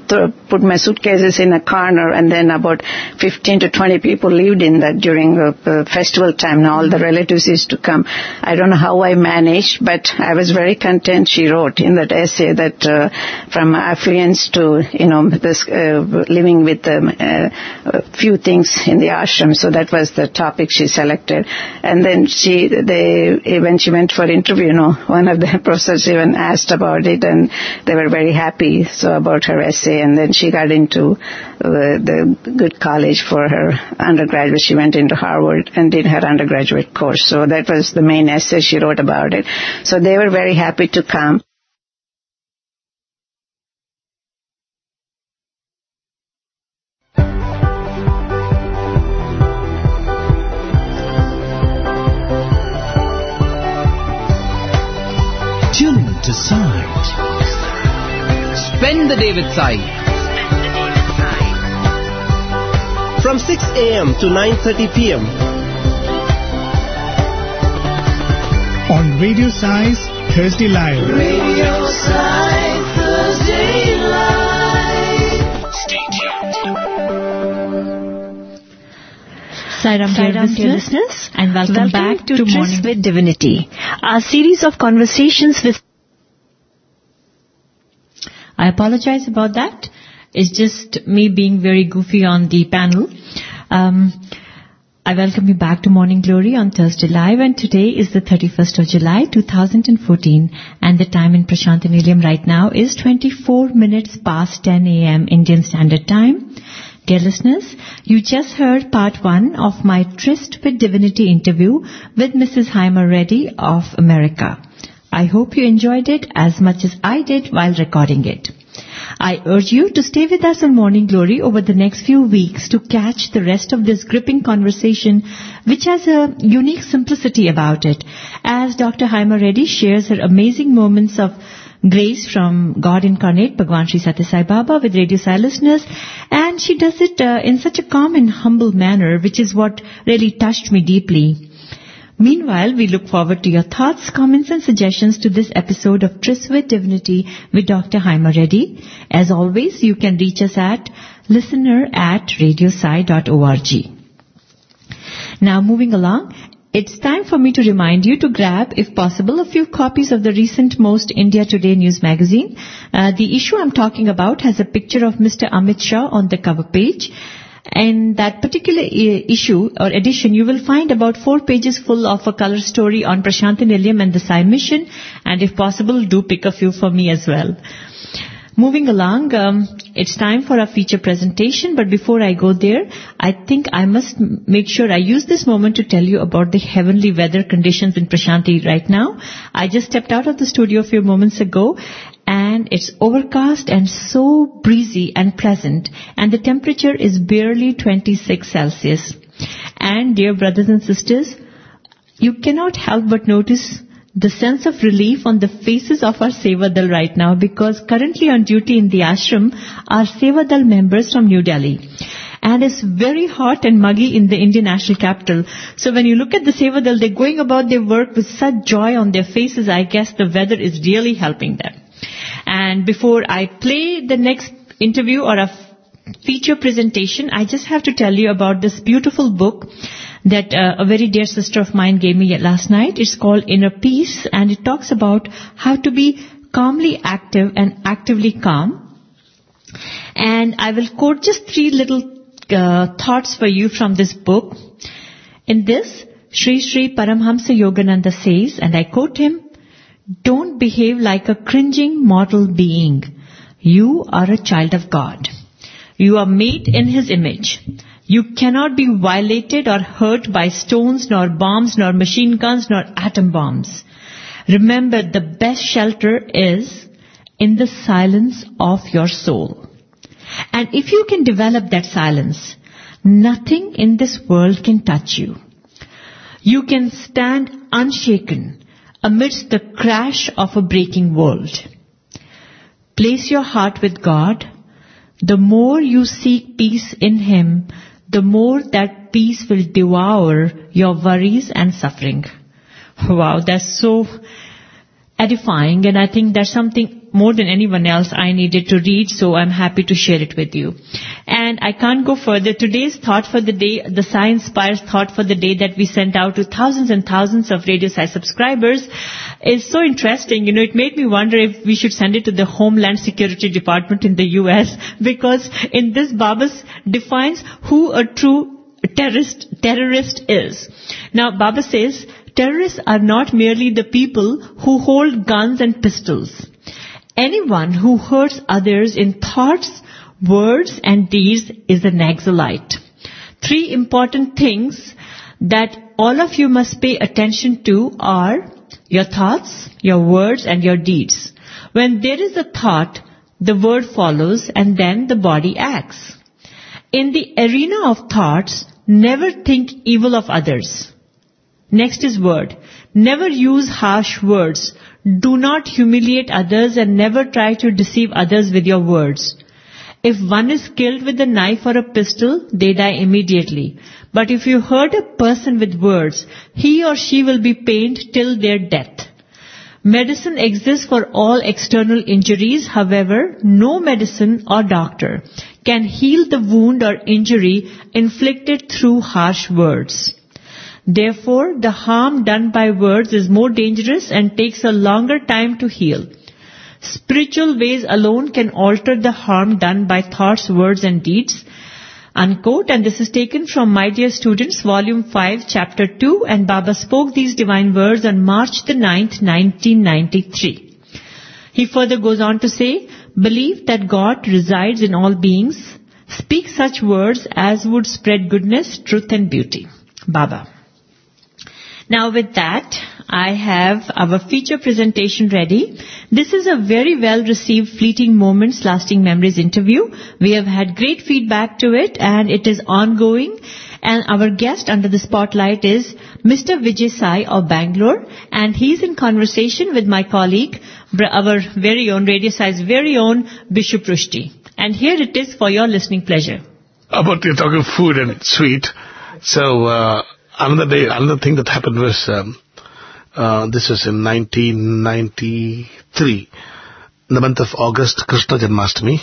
th- put my suitcases in a corner, and then about fifteen to twenty people lived in that during the uh, festival time. Now all the relatives used to come. I don't know how I managed, but I was very content. She wrote in that essay that uh, from affluence to, you know, this uh, living with um, uh, a few things in the ashram. So that was the topic she selected. And then she, they, when she went for interview, you know, one of the professors even asked about it, and they were very happy so about her essay. And then she got into uh, the good college for her undergraduate. She went into Harvard and did her undergraduate course. So that was the main essay she wrote about it. So they were very happy to come. Tune to Sai. Spend the day with Sai. From six a.m. to nine thirty p.m. on Radio Sai's Thursday Live. Radio Sai Thursday Live. Stay tuned. Sairam, Sairam, dear listeners, and welcome, welcome back to, to Tryst with Divinity, our series of conversations with... I apologize about that. It's just me being very goofy on the panel. Um, I welcome you back to Morning Glory on Thursday Live, and today is the thirty-first of July two thousand fourteen, and the time in Prashantanilayam right now is twenty-four minutes past ten a.m. Indian Standard Time. Dear listeners, you just heard part one of my Tryst with Divinity interview with Missus Haima Reddy of America. I hope you enjoyed it as much as I did while recording it. I urge you to stay with us on Morning Glory over the next few weeks to catch the rest of this gripping conversation, which has a unique simplicity about it, as Doctor Haima Reddy shares her amazing moments of grace from God incarnate, Bhagwan Sri Sathya Sai Baba, with Radio Sai listeners, and she does it uh, in such a calm and humble manner, which is what really touched me deeply. Meanwhile, we look forward to your thoughts, comments and suggestions to this episode of Tryst with Divinity with Doctor Haima Reddy. As always, you can reach us at listener at radiosai dot org. Now, moving along, it's time for me to remind you to grab, if possible, a few copies of the recent Most India Today news magazine. Uh, the issue I'm talking about has a picture of Mister Amit Shah on the cover page. In that particular issue or edition, you will find about four pages full of a color story on Prashantanilayam and the Sai mission, and if possible, do pick a few for me as well. Moving along, um, it's time for our feature presentation, but before I go there, I think I must make sure I use this moment to tell you about the heavenly weather conditions in Prashanti right now. I just stepped out of the studio a few moments ago, and it's overcast and so breezy and pleasant, and the temperature is barely twenty-six Celsius. And dear brothers and sisters, you cannot help but notice the sense of relief on the faces of our Sevadal right now, because currently on duty in the ashram are Sevadal members from New Delhi. And it's very hot and muggy in the Indian national capital. So when you look at the Sevadal, they're going about their work with such joy on their faces. I guess the weather is really helping them. And before I play the next interview or a feature presentation, I just have to tell you about this beautiful book that uh, a very dear sister of mine gave me last night. It's called Inner Peace, and it talks about how to be calmly active and actively calm. And I will quote just three little uh, thoughts for you from this book. In this, Sri Sri Paramhamsa Yogananda says, and I quote him, "Don't behave like a cringing mortal being. You are a child of God. You are made in His image. You cannot be violated or hurt by stones, nor bombs, nor machine guns, nor atom bombs. Remember, the best shelter is in the silence of your soul. And if you can develop that silence, nothing in this world can touch you. You can stand unshaken amidst the crash of a breaking world. Place your heart with God. The more you seek peace in Him, the more that peace will devour your worries and suffering." Wow, that's so edifying, and I think that's something more than anyone else, I needed to read, so I'm happy to share it with you. And I can't go further. Today's thought for the day, the Sai Inspires thought for the day that we sent out to thousands and thousands of Radio Sai subscribers is so interesting. You know, it made me wonder if we should send it to the Homeland Security Department in the U S, because in this Baba defines who a true terrorist, terrorist is. Now, Baba says, terrorists are not merely the people who hold guns and pistols. Anyone who hurts others in thoughts, words and deeds is a Naxalite. Three important things that all of you must pay attention to are your thoughts, your words and your deeds. When there is a thought, the word follows and then the body acts. In the arena of thoughts, never think evil of others. Next is word. Never use harsh words. Do not humiliate others and never try to deceive others with your words. If one is killed with a knife or a pistol, they die immediately. But if you hurt a person with words, he or she will be pained till their death. Medicine exists for all external injuries. However, no medicine or doctor can heal the wound or injury inflicted through harsh words. Therefore, the harm done by words is more dangerous and takes a longer time to heal. Spiritual ways alone can alter the harm done by thoughts, words and deeds. Unquote. And this is taken from My Dear Students, Volume five, Chapter two. And Baba spoke these divine words on March the ninth, nineteen ninety-three. He further goes on to say, believe that God resides in all beings. Speak such words as would spread goodness, truth and beauty. Baba. Now with that, I have our feature presentation ready. This is a very well received Fleeting Moments Lasting Memories interview. We have had great feedback to it and it is ongoing. And our guest under the spotlight is Mister Vijay Sai of Bangalore, and he's in conversation with my colleague, our very own Radio Sai's very own Bishop Rushdie. And here it is for your listening pleasure. About you're talking food and sweet. So, uh, Another day, another thing that happened was, um, uh, this was in nineteen ninety-three, in the month of August, Krishna Janmashtami,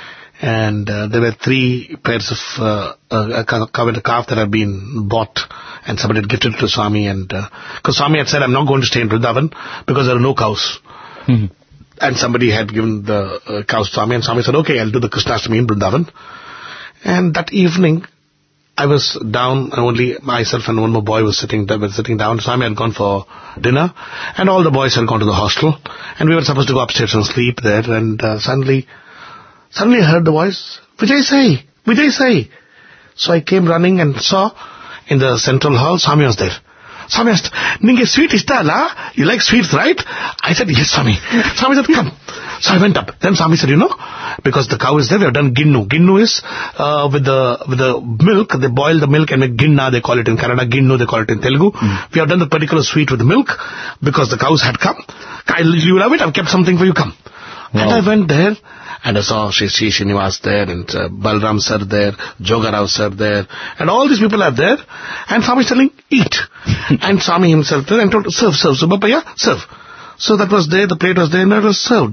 and uh, there were three pairs of uh, a, cow and a calf that had been bought, and somebody had gifted it to Swami, and because uh, Swami had said, I'm not going to stay in Vrindavan because there are no cows. Mm-hmm. And somebody had given the uh, cows to Swami, and Swami said, okay, I'll do the Krishnashtami in Vrindavan. And that evening, I was down, only myself and one more boy was sitting was sitting down. Swami had gone for dinner, and all the boys had gone to the hostel, and we were supposed to go upstairs and sleep there, and uh, suddenly, suddenly I heard the voice, Vijay Sai, Vijay Sai. So I came running and saw in the central hall, Swami was there. Swami asked, Ninge sweet ishta la? You like sweets, right? I said, yes, Swami. Swami said, come. So I went up. Then Swami said, you know, because the cow is there, we have done ginnu. Ginnu is, uh, with the, with the milk, they boil the milk and make ginna, they call it in Kannada, ginnu, they call it in Telugu. Mm. We have done the particular sweet with the milk, because the cows had come. I, you love it, I've kept something for you, come. Wow. And I went there, and I saw Shri Shri Srinivas there, and uh, Balram sir there, Jogarao sir there, and all these people are there, and Swami is telling, eat. And Swami himself there, and told, serve, serve, so Bapaya, serve. So that was there, the plate was there, and it was served.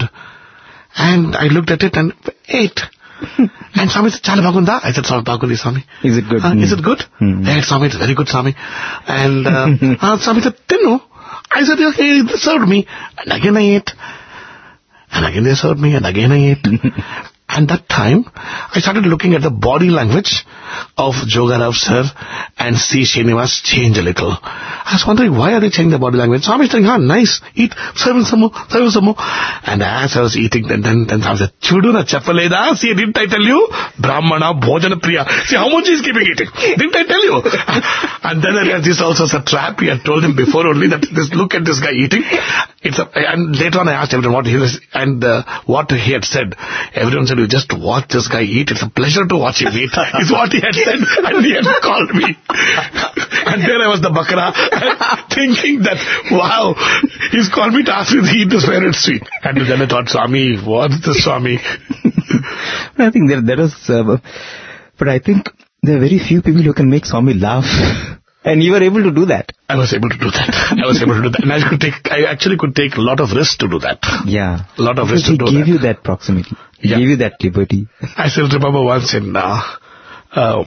And I looked at it and ate. And Swami said, Chala Bagunda? I said, Swami Bagundi, Swami. Is it good? Uh, mm. Is it good? Mm. Yeah, Swami, it's very good, Swami. And uh, uh, Swami said, Tinnu. I said, okay, they served me. And again I ate. And again they served me, and again I ate. And that time, I started looking at the body language of Jogarao sir and C. Srinivas change a little. I was wondering, why are they changing the body language? Swami is saying, ah, nice, eat, serve some more, serve some more. And as I was eating, then, then, then Swami said, Chuduna chapaleda, see, didn't I tell you? Brahmana bhojana priya. See, how much he's keeping eating? Didn't I tell you? And then I realized this also is a trap. He had told him before only that, this, look at this guy eating. It's a, and later on I asked everyone what he was, and uh, what he had said. Everyone said, you just watch this guy eat. It's a pleasure to watch him eat, is what he had said. And he had called me. And there I was, the bakra, thinking that, wow, he's called me to ask me to eat this favorite sweet. And then I thought, Swami, what's the Swami? I think there, there is, uh, but I think there are very few people who can make Swami laugh And you were able to do that. I was able to do that. I was able to do that. And I could take, I actually could take a lot of risk to do that. Yeah. A lot of risk to do that. He gave you that proximity. He Yeah. gave you that liberty. I still remember once in uh, uh,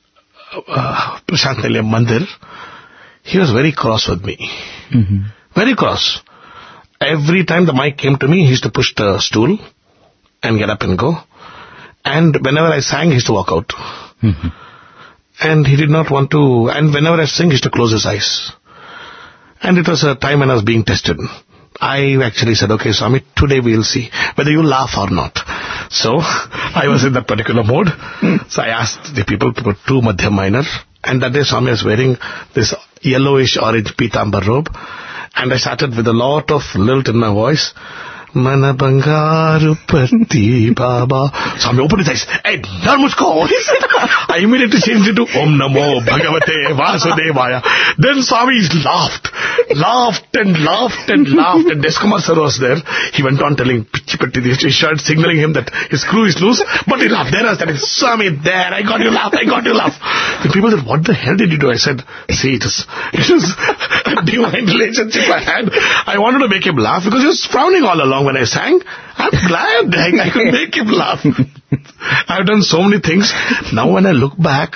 uh, Prashant Nilayam Mandir, he was very cross with me. Mm-hmm. Very cross. Every time the mic came to me, he used to push the stool and get up and go. And whenever I sang, he used to walk out. Mm-hmm. And he did not want to, and whenever I sing, he used to close his eyes. And it was a time when I was being tested. I actually said, okay, Swami, today we'll see whether you laugh or not. So, I was in that particular mode. So I asked the people to put two Madhya Minor. And that day Swami was wearing this yellowish orange Pitambar robe. And I started with a lot of lilt in my voice. Mana Bangaru Pati Baba. Swami opened his eyes. Hey, Dharmuchko. I immediately changed it to Om Namo Bhagavate Vasudevaya. Then Swami laughed. Laughed and laughed and laughed. And Deskumar sir was there. He went on telling Pichi Patti, he started signaling him that his screw is loose. But he laughed. Then I was telling Swami, there, I got you laugh, I got you laugh. The people said, what the hell did you do? I said, see, it is, it is a divine relationship I had. I wanted to make him laugh because he was frowning all along when I sang. I'm glad I, I could make him laugh. I've done so many things. Now when I look back,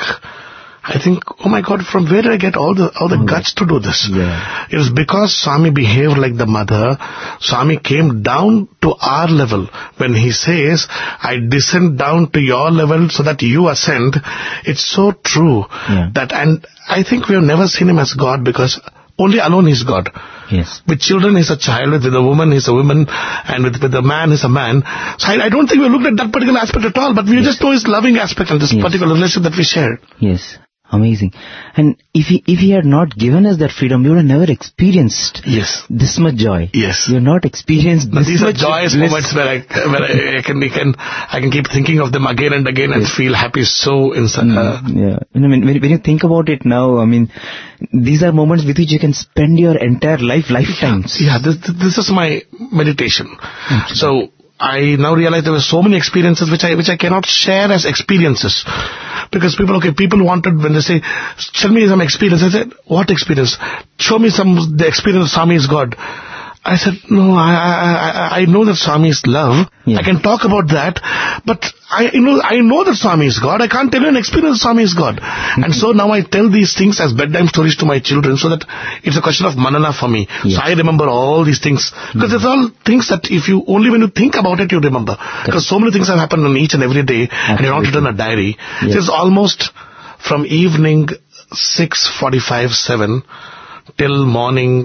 I think, oh my God, from where did I get all the all the oh, guts to do this? Yeah. It was because Swami behaved like the mother. Swami came down to our level. When he says, I descend down to your level so that you ascend, it's so true. Yeah. That, and I think we have never seen him as God because only alone is God. Yes. With children he's a child, with a woman he's a woman, and with, with a man he's a man. So I, I don't think we looked at that particular aspect at all, but we yes. just know his loving aspect and this yes. particular relationship that we shared. Yes. Amazing. And if he, if he had not given us that freedom, we would have never experienced yes. this much joy. Yes. You have not experienced but this these much are joyous bliss. moments where I, where I, I can, I can, I can keep thinking of them again and again and yes. feel happy so inside. Uh, mm, yeah. I mean, when, when you think about it now, I mean, these are moments with which you can spend your entire life, lifetimes. Yeah, this, this is my meditation. Okay. So, I now realize there were so many experiences which I which I cannot share as experiences. Because people, okay, people wanted, when they say, tell me some experience, I said, what experience? Show me some, the experience of Swami is God. I said, no, I I, I know that Swami is love. Yeah. I can talk about that, but I you know I know that Swami is God. I can't tell you an experience of Swami is God. Mm-hmm. And so now I tell these things as bedtime stories to my children so that it's a question of manana for me. Yes. So I remember all these things. Because mm-hmm. it's all things that if you, only when you think about it, you remember. Because so many things have happened on each and every day, absolutely. And you're not written a diary. Yes. It's almost from evening six forty-five, seven till morning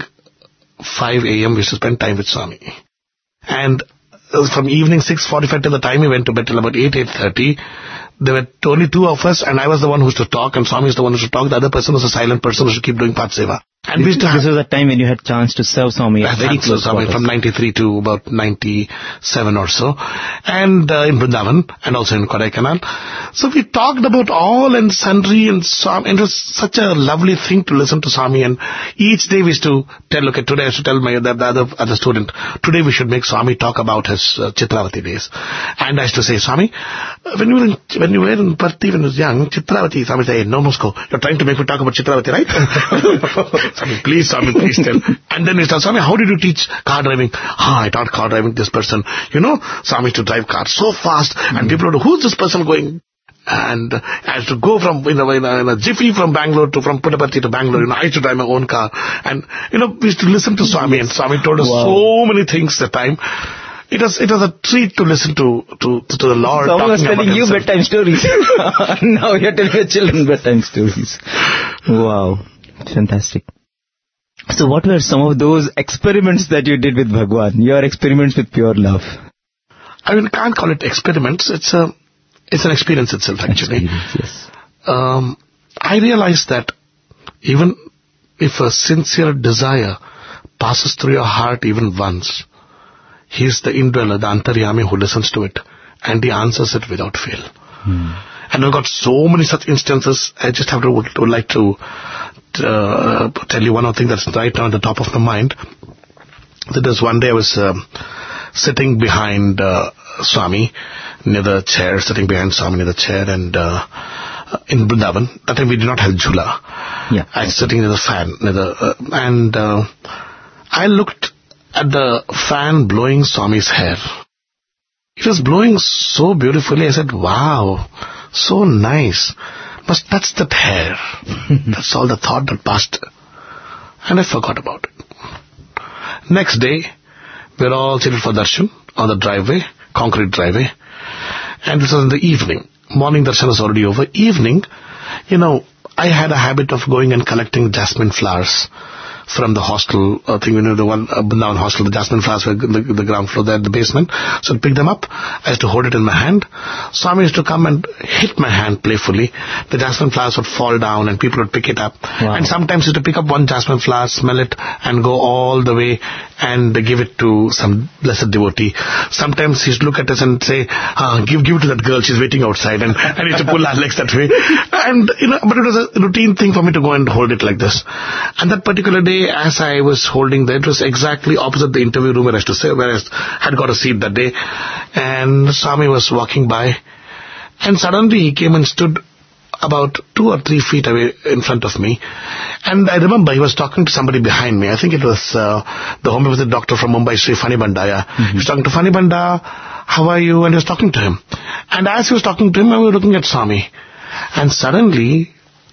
five a.m. we used to spend time with Swami. And from evening six forty-five till the time we went to bed till about eight, eight thirty, there were only two of us, and I was the one who used to talk, and Swami was the one who used to talk. The other person was a silent person who used to keep doing Path Seva. And this, we used to this was the time when you had chance to serve Swami very close Swami from ninety-three to about ninety-seven or so, and uh, in Vrindavan, and also in Kodaikanal. So we talked about all and sundry, and Swami, and it was such a lovely thing to listen to Swami. And each day we used to tell, okay, today I should tell my the, the other other student, today we should make Swami talk about his uh, Chitravati days. And I used to say, Swami, when you were in, when you were in Parthi, when you was young, Chitravati, Swami said, hey, no, Moscow, you're trying to make me talk about Chitravati, right? Swami, please, Swami, please tell. And then he said, Swami, how did you teach car driving? Ah, I taught car driving this person. You know, Swami used to drive cars so fast, mm-hmm. and people would, who's this person going? And I used to go from, in a, in a, in a jiffy from Bangalore to, from Puttaparthi to Bangalore. You know, I used to drive my own car. And, you know, we used to listen to Swami, and Swami told us wow. so many things at the time. It was, it was a treat to listen to, to, to, to the Lord. Someone was telling you himself. Bedtime stories. Now you're telling your children bedtime stories. Wow. Fantastic. So what were some of those experiments that you did with Bhagwan? Your experiments with pure love? I mean, I can't call it experiments. It's a, it's an experience itself, actually. Experience, yes. Um, I realized that even if a sincere desire passes through your heart even once, he is the indweller, the Antaryami who listens to it, and he answers it without fail. Hmm. And I've got so many such instances. I just have to would, would like to uh, tell you one other thing that's right now at the top of my mind. That there's one day I was uh, sitting behind uh, Swami near the chair, sitting behind Swami near the chair, and uh, uh, in Vrindavan. That time we did not have Jhula. Yeah. I was sitting near the fan, near the, uh, and uh, I looked at the fan blowing Swami's hair. It was blowing so beautifully. I said, wow, so nice. Must touch that hair. That's all the thought that passed. And I forgot about it. Next day, we were all seated for darshan on the driveway, concrete driveway. And it was in the evening. Morning darshan was already over. Evening, you know, I had a habit of going and collecting jasmine flowers from the hostel, I think, you know, the one, uh, Vrindavan hostel, the jasmine flowers were the, the ground floor there, the basement. So I picked them up. I used to hold it in my hand. Swami used to come and hit my hand playfully. The jasmine flowers would fall down and people would pick it up. Wow. And sometimes he used to pick up one jasmine flower, smell it, and go all the way and give it to some blessed devotee. Sometimes he used to look at us and say, ah, give, give it to that girl, she's waiting outside. And, and he used to pull our legs that way. And, you know, but it was a routine thing for me to go and hold it like this. And that particular day, as I was holding that, it was exactly opposite the interview room where I used to sit, where I had got a seat that day. And Swami was walking by, and suddenly he came and stood about two or three feet away in front of me. And I remember he was talking to somebody behind me. I think it was uh, the homeopathic doctor from Mumbai, Sri Fani Bandaya. Mm-hmm. He was talking to Fani Banda, how are you? And he was talking to him. And as he was talking to him, I was looking at Swami. And suddenly,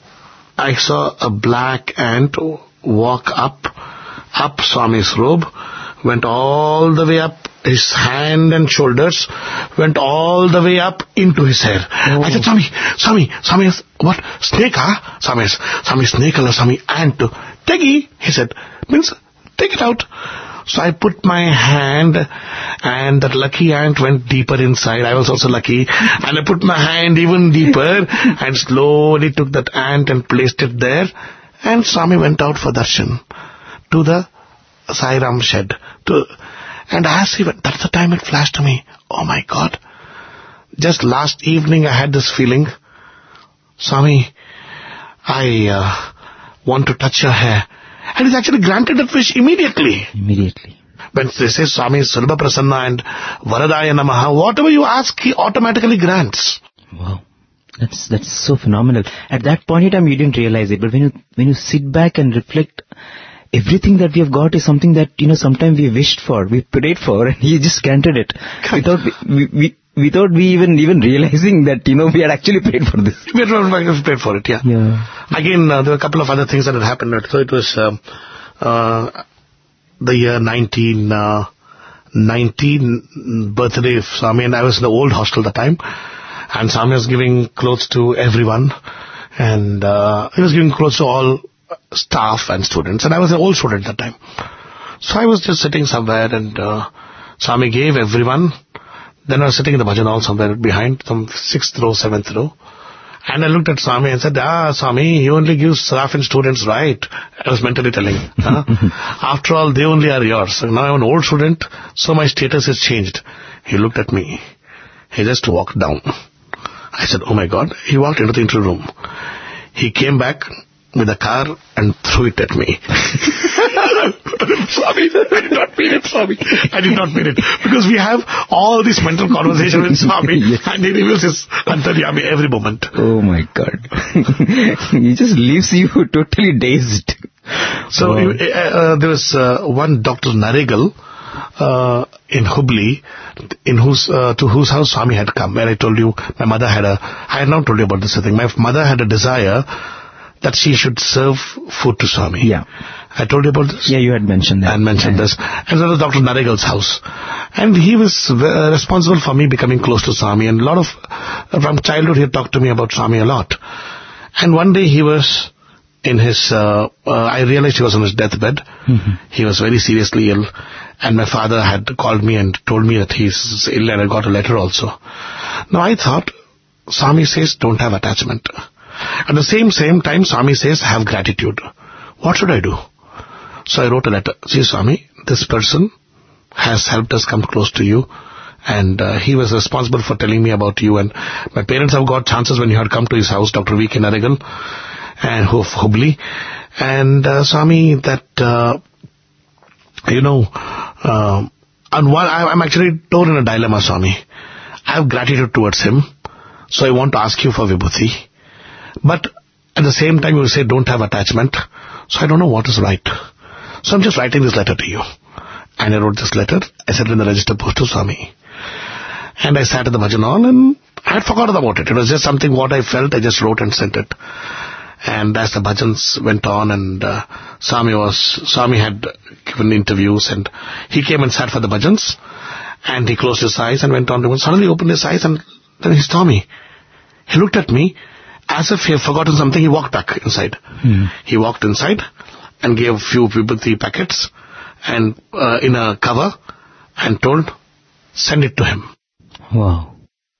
I saw a black ant walk up, up Swami's robe, went all the way up his hand and shoulders, went all the way up into his hair. Oh. I said, Swami, Swami, Swami, what? Snake, huh? Swami, Swami, snake, or Swami, ant. Tegi, he said, means, take it out. So I put my hand, and that lucky ant went deeper inside. I was also lucky. And I put my hand even deeper, and slowly took that ant and placed it there. And Swami went out for darshan to the Sai Ram shed. To, and as he went, that's the time it flashed to me. Oh my God. Just last evening I had this feeling. Swami, I uh, want to touch your hair. And he's actually granted that wish immediately. Immediately. When they say Swami Sulabha Prasanna and Varadaya Namaha, whatever you ask, he automatically grants. Wow. That's that's so phenomenal. At that point in time, you didn't realize it, but when you when you sit back and reflect, everything that we have got is something that, you know, sometimes we wished for, we prayed for, and He just granted it without we, we without we even even realizing that, you know, we had actually prayed for this. We had prayed for it, yeah. Yeah. Again, uh, there were a couple of other things that had happened. So it was uh, uh, the year nineteen nineteen birthday of Swami, and I was in the old hostel at the time. And Swami was giving clothes to everyone, and uh, he was giving clothes to all staff and students, and I was an old student at that time. So I was just sitting somewhere, and uh, Swami gave everyone. Then I was sitting in the bhajan hall somewhere behind, some sixth row, seventh row. And I looked at Swami and said, ah, Swami, he only gives staff and students, right? I was mentally telling. Huh? After all, they only are yours. So now I'm an old student, so my status has changed. He looked at me. He just walked down. I said, oh my God. He walked into the interview room. He came back with a car and threw it at me. Swami, I did not mean it, Swami. I did not mean it. Because we have all this mental conversation with Swami, yes. And he reveals his Antaryami every moment. Oh my God. He just leaves you totally dazed. So wow. uh, uh, there was uh, one Doctor Naregal, Uh, in Hubli, in whose uh, to whose house Swami had come, where I told you my mother had a, I had not told you about this thing, my mother had a desire that she should serve food to Swami. Yeah. I told you about this? Yeah, you had mentioned that. I had mentioned yeah. this. And that was Doctor Naregal's house. And he was uh, responsible for me becoming close to Swami, and a lot of, uh, from childhood he had talked to me about Swami a lot. And one day he was in his, uh, uh, I realized he was on his deathbed. Mm-hmm. He was very seriously ill. And my father had called me and told me that he's ill, and I got a letter also. Now I thought, Swami says don't have attachment. At the same same time, Swami says have gratitude. What should I do? So I wrote a letter. See, Swami, this person has helped us come close to you, and uh, he was responsible for telling me about you, and my parents have got chances when you had come to his house, Doctor V K Naregal, and Hubli. And uh, Swami, that... Uh, You know, uh, and one, I, I'm actually torn in a dilemma, Swami. I have gratitude towards him, so I want to ask you for Vibhuti. But at the same time, you say don't have attachment. So I don't know what is right. So I'm just writing this letter to you. And I wrote this letter. I sent it in the register post to Swami. And I sat at the bhajan hall and I had forgotten about it. It was just something what I felt. I just wrote and sent it. And as the bhajans went on and uh, Swami was, Swami had given interviews and he came and sat for the bhajans and he closed his eyes and went on to suddenly opened his eyes and then he saw me. He looked at me as if he had forgotten something. He walked back inside. Hmm. He walked inside and gave a few vibhuti packets and uh, in a cover and told, send it to him. Wow.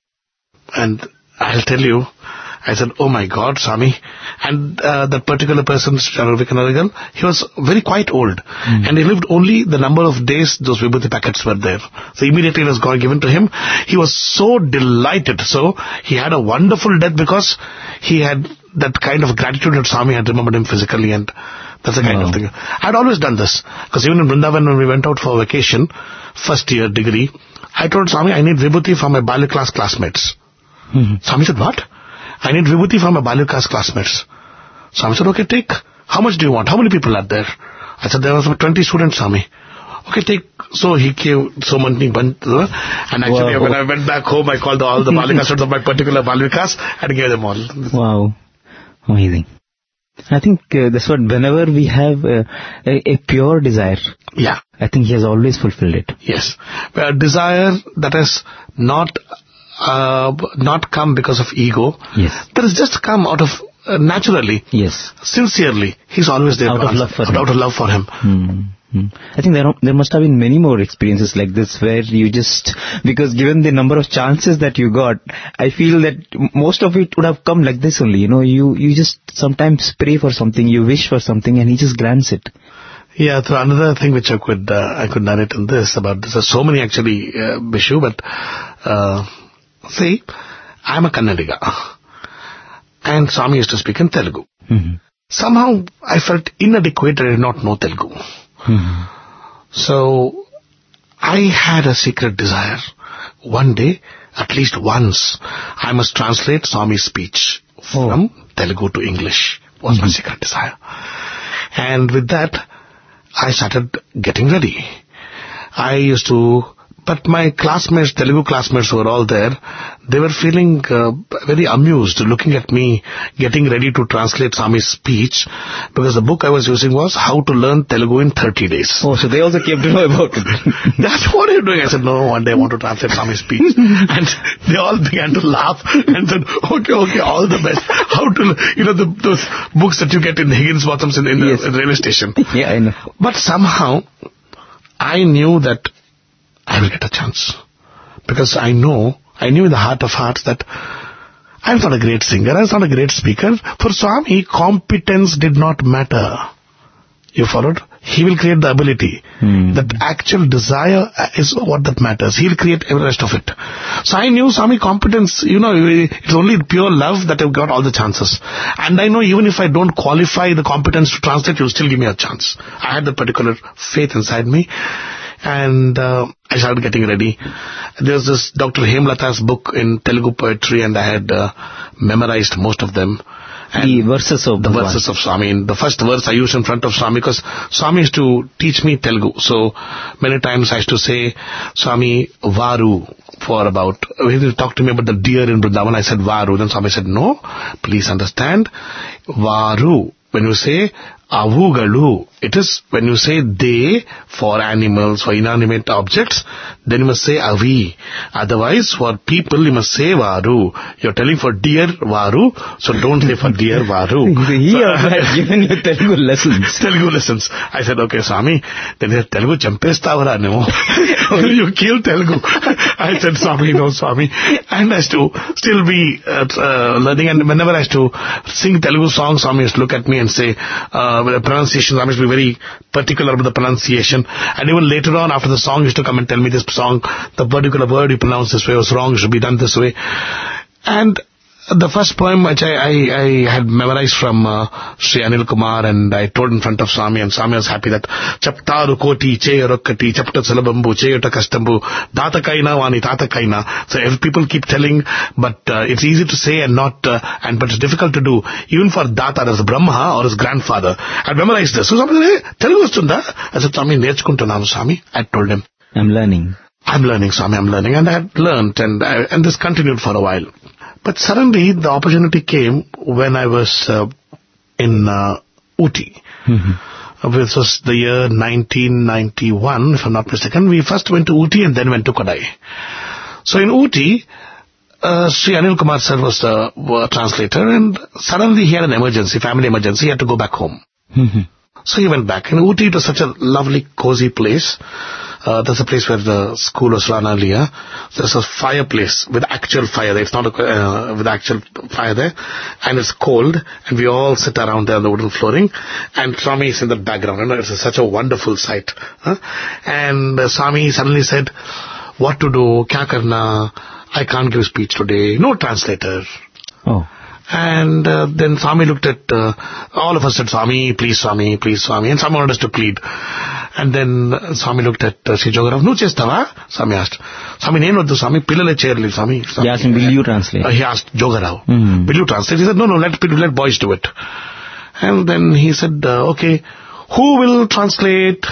And I'll tell you, I said, oh my God, Swami. And uh, that particular person, Vikanaragal, he was very quite old. Mm. And he lived only the number of days those vibhuti packets were there. So immediately it was given to him. He was so delighted. So he had a wonderful death because he had that kind of gratitude that Swami had remembered him physically, and that's the kind wow. of thing. I'd always done this. Because even in Vrindavan when we went out for vacation, first year degree, I told Swami, I need vibhuti for my Balya class classmates. Mm-hmm. Swami said, what? I need vibhuti from my Balya class classmates. Swami said, okay, take. How much do you want? How many people are there? I said, there was about twenty students, Swami. Okay, take. So he gave so many, and actually wow. when I went back home, I called all the Balya students of my particular Balya class and gave them all. Wow. Amazing. I think uh, that's what, whenever we have uh, a, a pure desire, yeah, I think he has always fulfilled it. Yes. A desire that has not Uh, not come because of ego. Yes. That has just come out of uh, naturally. Yes. Sincerely. He's always there. Out of love for out, him. Out of love for him. Mm-hmm. I think there are, there must have been many more experiences like this where you just, because given the number of chances that you got, I feel that most of it would have come like this only. You know, you, you just sometimes pray for something, you wish for something, and he just grants it. Yeah, so another thing which I could, uh, I could narrate in this about this. There's so many actually, uh, Bishu, but, uh, see, I'm a Kannadiga. And Swami used to speak in Telugu. Mm-hmm. Somehow I felt inadequate. I did not know Telugu. Mm-hmm. So I had a secret desire. One day, at least once, I must translate Swami's speech oh. from Telugu to English. Was mm-hmm. my secret desire. And with that, I started getting ready. I used to... But my classmates, Telugu classmates who were all there, they were feeling uh, very amused looking at me getting ready to translate Swami's speech, because the book I was using was How to Learn Telugu in thirty days. Oh, so they also came to know about it. That's what are you doing? I said, no, one day I want to translate Swami's speech. And they all began to laugh and said, okay, okay, all the best. How to, you know, the, those books that you get in Higgins Bottoms in, in the yes. railway station. Yeah, I know. But somehow, I knew that I will get a chance. Because I know, I knew in the heart of hearts that I'm not a great singer, I'm not a great speaker. For Swami, competence did not matter. You followed? He will create the ability. Hmm. That actual desire is what that matters. He'll create every rest of it. So I knew Swami competence, you know, it's only pure love that I've got all the chances. And I know even if I don't qualify the competence to translate, you'll still give me a chance. I had that particular faith inside me. And uh, I started getting ready. There's this Doctor Hemlata's book in Telugu poetry, and I had uh, memorized most of them. And the verses of the Bhagwan. verses of Swami. And the first verse I used in front of Swami, because Swami used to teach me Telugu. So many times I used to say, Swami, Varu, for about, he used to talk to me about the deer in Vrindavan. I said Varu. Then Swami said, no, please understand, Varu. When you say avugalu, it is when you say they for animals, for inanimate objects, then you must say avi. Otherwise, for people, you must say varu. You're telling for deer varu, so don't say for deer varu. He so, had given you Telugu lessons. Telugu lessons. I said, okay, Swami, then he said, Telugu champestavala, no. You kill Telugu. I said, Swami, no, Swami. And I used to still be uh, uh, learning, and whenever I used to sing Telugu songs, Swami used to look at me and say, uh, the pronunciation, I must be very particular about the pronunciation. And even later on, after the song, he used to come and tell me this song, the particular word you pronounce this way was wrong, should be done this way. And The first poem which I, I, I had memorized from uh, Sri Anil Kumar, and I told in front of Swami, and Swami was happy that Chaptaru Koti Cheyarokkati Chapta Salabambu Cheyota Kastambu Datakaina Vani Tatakaina. So if people keep telling, but uh, it's easy to say and not, uh, and but it's difficult to do. Even for Data, as Brahma or his grandfather, I memorized this. So Swami said, hey, Telugu Vastunda? I said, Swami, Nerchukuntunnanu Swami. I told him, I'm learning. I'm learning, Swami, I'm learning. And I had learnt, and, I, and this continued for a while. But suddenly the opportunity came when I was uh, in uh, Ooty. Mm-hmm. This was the year nineteen ninety-one, if I'm not mistaken. We first went to Ooty and then went to Kodai. So in Ooty, uh, Sri Anil Kumar sir was the uh, translator, and suddenly he had an emergency, family emergency. He had to go back home. Mm-hmm. So he went back. In Ooty, it was such a lovely, cozy place. Uh, that's a place where the school was run earlier. There's a fireplace with actual fire there. It's not a, uh, with actual fire there. And it's cold. And we all sit around there on the wooden flooring. And Swami is in the background. You know, it's a, such a wonderful sight. Huh? And uh, Swami suddenly said, what to do? Kya karna? I can't give speech today. No translator. Oh. And uh, then Swami looked at, uh, all of us said, Swami, please Swami, please Swami. And Swami wanted us to plead. And then uh, Swami looked at uh, Sri Jogarav. No chestava? Swami asked. Swami, name not the Swami, pillale chairli, Swami. He asked him, will you translate? Uh, he asked Jogarav, mm. will you translate? He said, no, no, let people, let boys do it. And then he said, uh, okay, who will translate?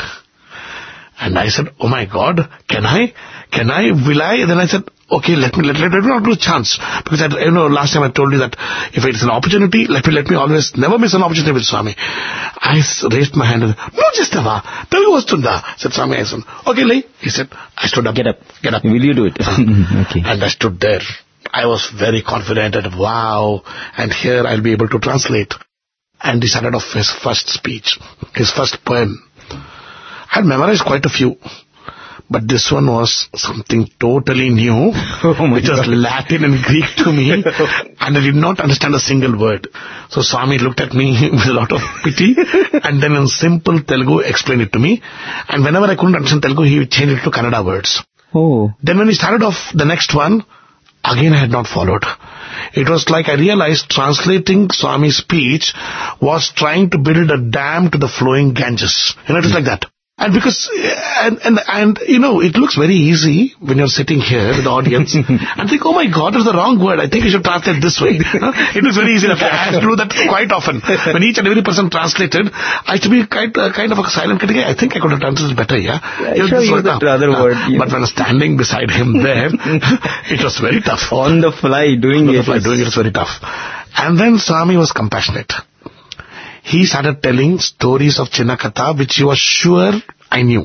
And I said, oh my God, can I? Can I? Will I? And then I said, okay, let me, let, let, let me not lose a chance. Because, I, you know, last time I told you that if it's an opportunity, let me, let me always never miss an opportunity with Swami. I raised my hand and said, no, Jestava, Telugu Vastunda. Said Swami, I said, okay, Lai. He said, I stood up. Get up. Get up. Will you do it? Okay. And I stood there. I was very confident and wow, and here I'll be able to translate. And he started off his first speech, his first poem. I had memorized quite a few. But this one was something totally new, oh which was God. Latin and Greek to me, and I did not understand a single word. So Swami looked at me with a lot of pity, and then in simple Telugu explained it to me. And whenever I couldn't understand Telugu, he changed it to Kannada words. Oh. Then when he started off the next one, again I had not followed. It was like I realized translating Swami's speech was trying to build a dam to the flowing Ganges. You know, it was like that. And because, and, and, and, you know, it looks very easy when you're sitting here with the audience and think, oh my God, it's the wrong word. I think I should translate this way. Huh? It was very easy. I have to do that quite often. When each and every person translated, I used to be kind, uh, kind of a silent category. I think I could have translated better, yeah? yeah it sure you that other uh, word. Yeah. But when I was standing beside him there, it was very tough. On the fly doing On it. On the fly doing it was very tough. And then Swami was compassionate. He started telling stories of Chinnakatha, which he was sure I knew.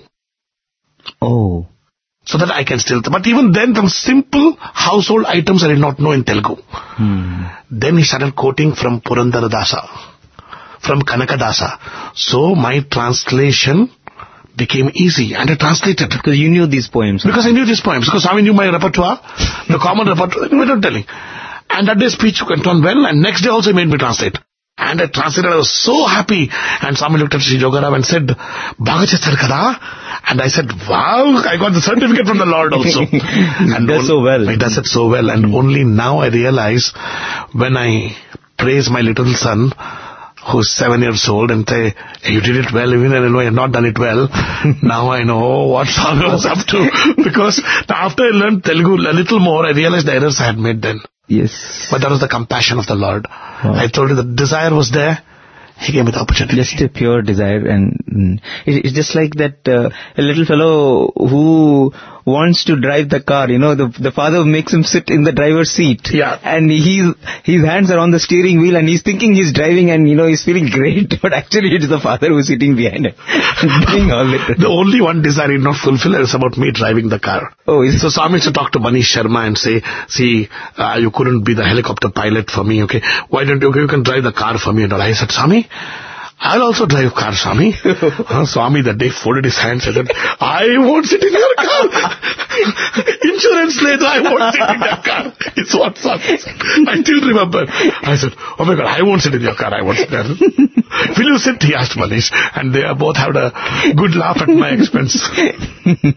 Oh. So that I can still... But even then, some simple household items I did not know in Telugu. Hmm. Then he started quoting from Purandara Dasa, from Kanakadasa. So my translation became easy, and I translated. Because you knew these poems. Because I knew these poems. Because Swami knew my repertoire, the common repertoire, without telling. And that day speech went on well, and next day also he made me translate. And I translated, I was so happy. And Swami looked at Sri Jogarav and said, Baga chestar kada? And I said, wow, I got the certificate from the Lord also. And does so well. He does it so well. And mm-hmm. only now I realize, when I praise my little son, who's seven years old, and say, hey, you did it well, even though I know I have not done it well. Now I know what Swami was up to. Because after I learned Telugu a little more, I realized the errors I had made then. Yes. But that was the compassion of the Lord. Wow. I told you the desire was there. He gave me the opportunity. Just a pure desire, and mm, it, it's just like that uh, a little fellow who wants to drive the car. You know, the the father makes him sit in the driver's seat. Yeah. And he's his hands are on the steering wheel, and he's thinking he's driving, and you know he's feeling great, but actually it's the father who's sitting behind it, doing all it. The only one desire he did not fulfill is about me driving the car. Oh, is so Swami used to talk to Manish Sharma and say, see, uh, you couldn't be the helicopter pilot for me, okay? Why don't you, okay, you can drive the car for me and all. I said, Swami, I'll also drive car, Swami. uh, Swami that day folded his hands and said, I won't sit in your car. Insurance later, I won't sit in your car. It's what Swami said. I still remember. I said, oh my God, I won't sit in your car. I won't sit there. Will you sit? He asked Manish. And they both had a good laugh at my expense.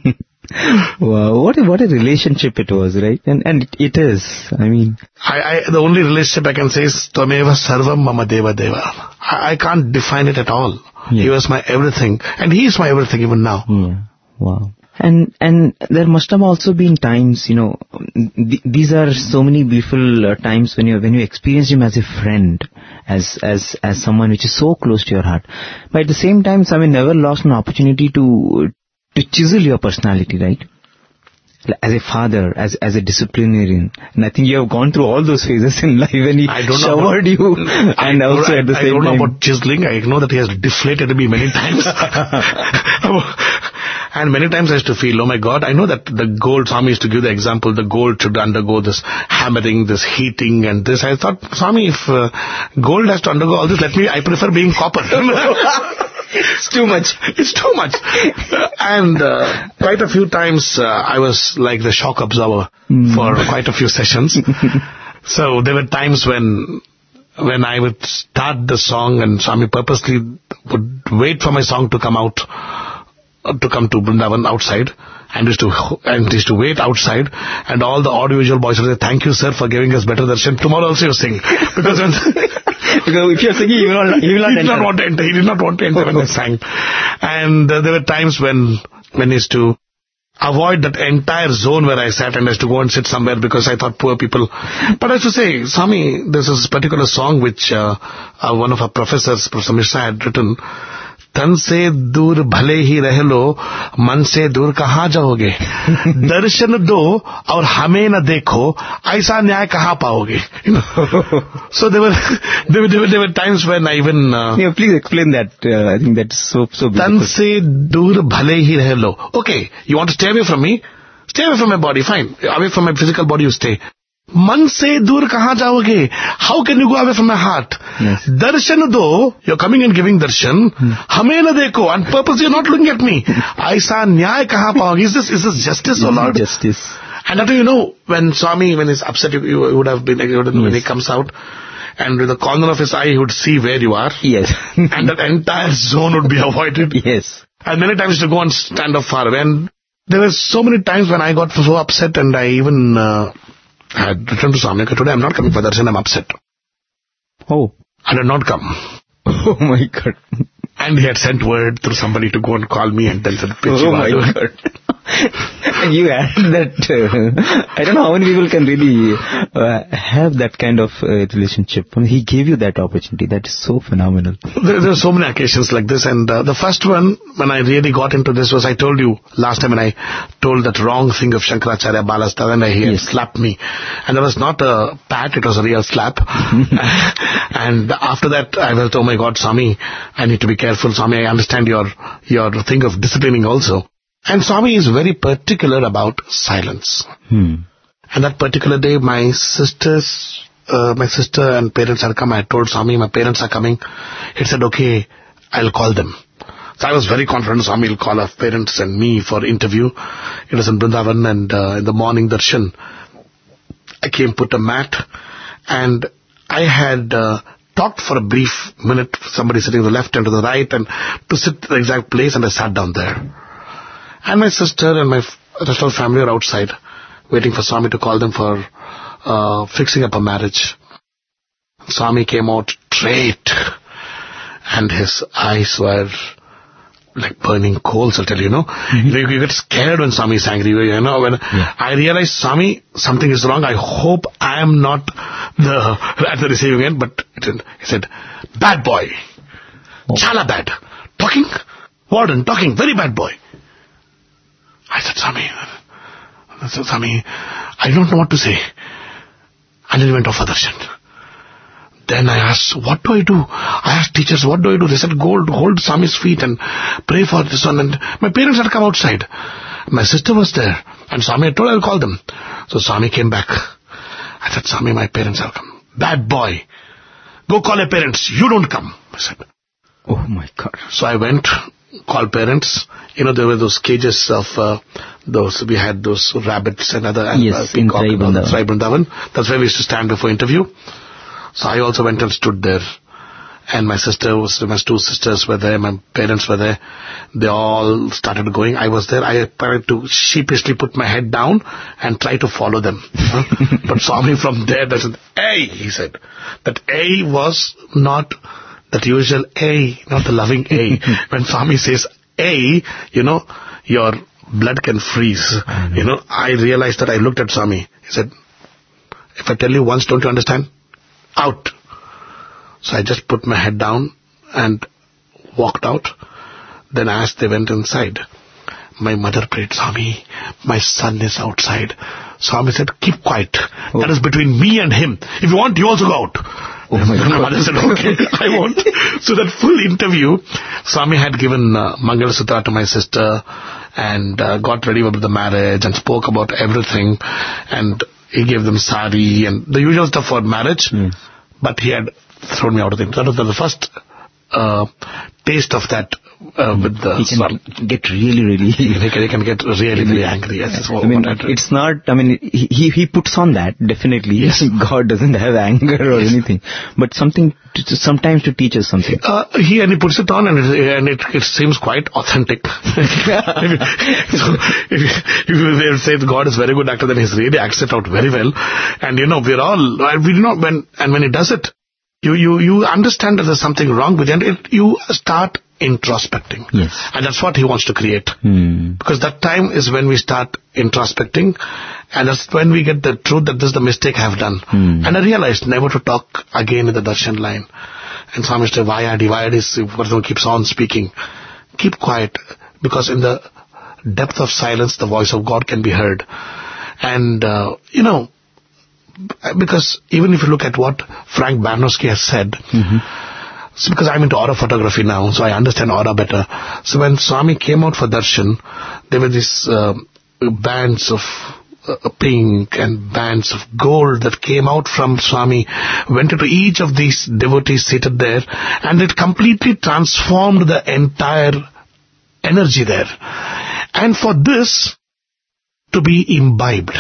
Wow, what a, what a relationship it was, right? And and it, it is. I mean, I, I the only relationship I can say is Tvameva Sarvam Mama Deva Deva. I, I can't define it at all. Yeah. He was my everything, and he is my everything even now. Yeah. Wow. And and there must have also been times, you know, th- these are so many beautiful uh, times when you when you experience him as a friend, as as as someone which is so close to your heart. But at the same time, Swami never lost an opportunity to to chisel your personality, right? As a father, as as a disciplinarian, and I think you have gone through all those phases in life when he I don't showered know about, you, I and also I, at the I same don't time. know about chiseling. I know that he has deflated me many times. And many times I used to feel, oh my God, I know that the gold, Swami used to give the example, the gold should undergo this hammering, this heating and this. I thought, Swami, if uh, gold has to undergo all this, let me, I prefer being copper. It's too much. It's too much. And uh, quite a few times uh, I was like the shock absorber mm. for quite a few sessions. So there were times when when I would start the song and Swami purposely would wait for my song to come out, to come to Vrindavan outside, and used to and used to wait outside, and all the audiovisual boys would say, thank you sir for giving us better darshan. Tomorrow also you sing. Because when because if you're singing, he will not, he will not, he did not want to enter. He did not want to enter when I sang. And uh, there were times when when he used to avoid that entire zone where I sat, and I used to go and sit somewhere because I thought poor people. But I used to say, Swami, there's this particular song which uh, uh, one of our professors, Professor Mishra, had written. तन से दूर भले ही रह लो, मन से दूर कहाँ जाओगे, दर्शन दो और हमें न देखो, ऐसा न्याय कहाँ पाओगे. So there were there were, there were, there were times when I even uh, yeah, please explain that. uh, I think that's so so beautiful. तन से दूर भले ही रह लो. Okay, you want to stay away from me? Stay away from my body, fine. Away from my physical body you stay. मन से दूर कहाँ जाओगे? How can you go away from my heart? Yes. दर्शन दो, you're coming and giving darshan. Hmm. हमें न देखो, on purpose you're not looking at me. ऐसा न्याय कहाँ पाओगे? Is this is this justice or not? Justice. And after, you know, when Swami, when he's upset, you, you would have been, you would have, yes. When he comes out, and with the corner of his eye, he would see where you are. Yes. And that entire zone would be avoided. Yes. And many times to go and stand up far away. And there were so many times when I got so upset, and I even uh, I had returned to Swami. Today I'm not coming for darshan, I'm upset. Oh. I did not come. Oh my God. And he had sent word through somebody to go and call me and tell the pitch. Oh my God. And you had that, uh, I don't know how many people can really uh, have that kind of uh, relationship. I mean, he gave you that opportunity. That is so phenomenal. There, there are so many occasions like this, and uh, the first one, when I really got into this, was I told you last time when I told that wrong thing of Shankaracharya Balasthar, and he yes. slapped me. And that was not a pat, it was a real slap. And after that, I felt, oh my God, Swami, I need to be careful. Swami, I understand your, your thing of disciplining also. And Swami is very particular about silence. Hmm. And that particular day, my sisters, uh, my sister and parents had come. I told Swami, my parents are coming. He said, okay, I'll call them. So I was very confident Swami will call our parents and me for interview. It was in Vrindavan, and uh, in the morning darshan, I came, put a mat, and I had uh, talked for a brief minute, somebody sitting to the left and to the right, and to sit at the exact place, and I sat down there. And my sister and my rest of the family are outside, waiting for Swami to call them for uh, fixing up a marriage. Swami came out straight, and his eyes were like burning coals, I'll tell you, you know. Mm-hmm. You, you get scared when Swami is angry, you know. When yeah. I realized, Swami, something is wrong. I hope I am not the at the receiving end, but it, he said, bad boy. Oh. Chala bad. Talking, warden, talking, very bad boy. I said, Swami, I said, Swami, I don't know what to say. And then he went off for darshan. Then I asked, what do I do? I asked teachers, what do I do? They said, go hold Swami's feet and pray for this one. And my parents had come outside. My sister was there. And Swami had told, I'll call them. So Swami came back. I said, Swami, my parents have come. Bad boy. Go call your parents. You don't come. I said. Oh my God. So I went, called parents. You know, there were those cages of uh, those, we had those rabbits and other. Yes, uh, in Sai Vrindavan. That's where we used to stand before interview. So I also went and stood there. and my sister was, my two sisters were there, my parents were there. They all started going. I was there. I tried to sheepishly put my head down and try to follow them. But Swami from there, they said, "Hey," he said. That "A" was not that usual "A," not the loving "A." When Swami says "A," you know, your blood can freeze. You know, I realized that. I looked at Swami. He said, "If I tell you once, don't you understand? Out." So I just put my head down and walked out. Then as they went inside, my mother prayed, "Swami, my son is outside." Swami said, "Keep quiet. Oh. That is between me and him. If you want, you also go out." Oh my God. My mother said, "Okay, I won't." So that full interview, Swami had given uh, Mangal Sutra to my sister and uh, got ready with the marriage and spoke about everything. And he gave them sari and the usual stuff for marriage. Mm. But he had thrown me out of the That was the first uh, taste of that uh, with the... He can swami. get really, really... he, can, he can get really, really angry. Yes, I mean, it's not... I mean, he he puts on that, definitely. Yes. God doesn't have anger or yes. anything. But something, to, sometimes to teach us something. Uh, he and he puts it on and it, and it, it seems quite authentic. So, if, if you say God is very good actor, then he's really acts it out very well. And you know, we're all... We do not... When, and when he does it, You, you, you understand that there's something wrong with it, and you start introspecting. Yes. And that's what he wants to create. Hmm. Because that time is when we start introspecting, and that's when we get the truth that this is the mistake I have done. Hmm. And I realized never to talk again in the darshan line. And Swami said, Vayadi, Vayadi, the person keeps on speaking. Keep quiet, because in the depth of silence, the voice of God can be heard. And, uh, you know, because even if you look at what Frank Barnowski has said, mm-hmm. it's because I'm into aura photography now, so I understand aura better. So when Swami came out for darshan, there were these uh, bands of uh, pink and bands of gold that came out from Swami, went into each of these devotees seated there, and it completely transformed the entire energy there. And for this to be imbibed,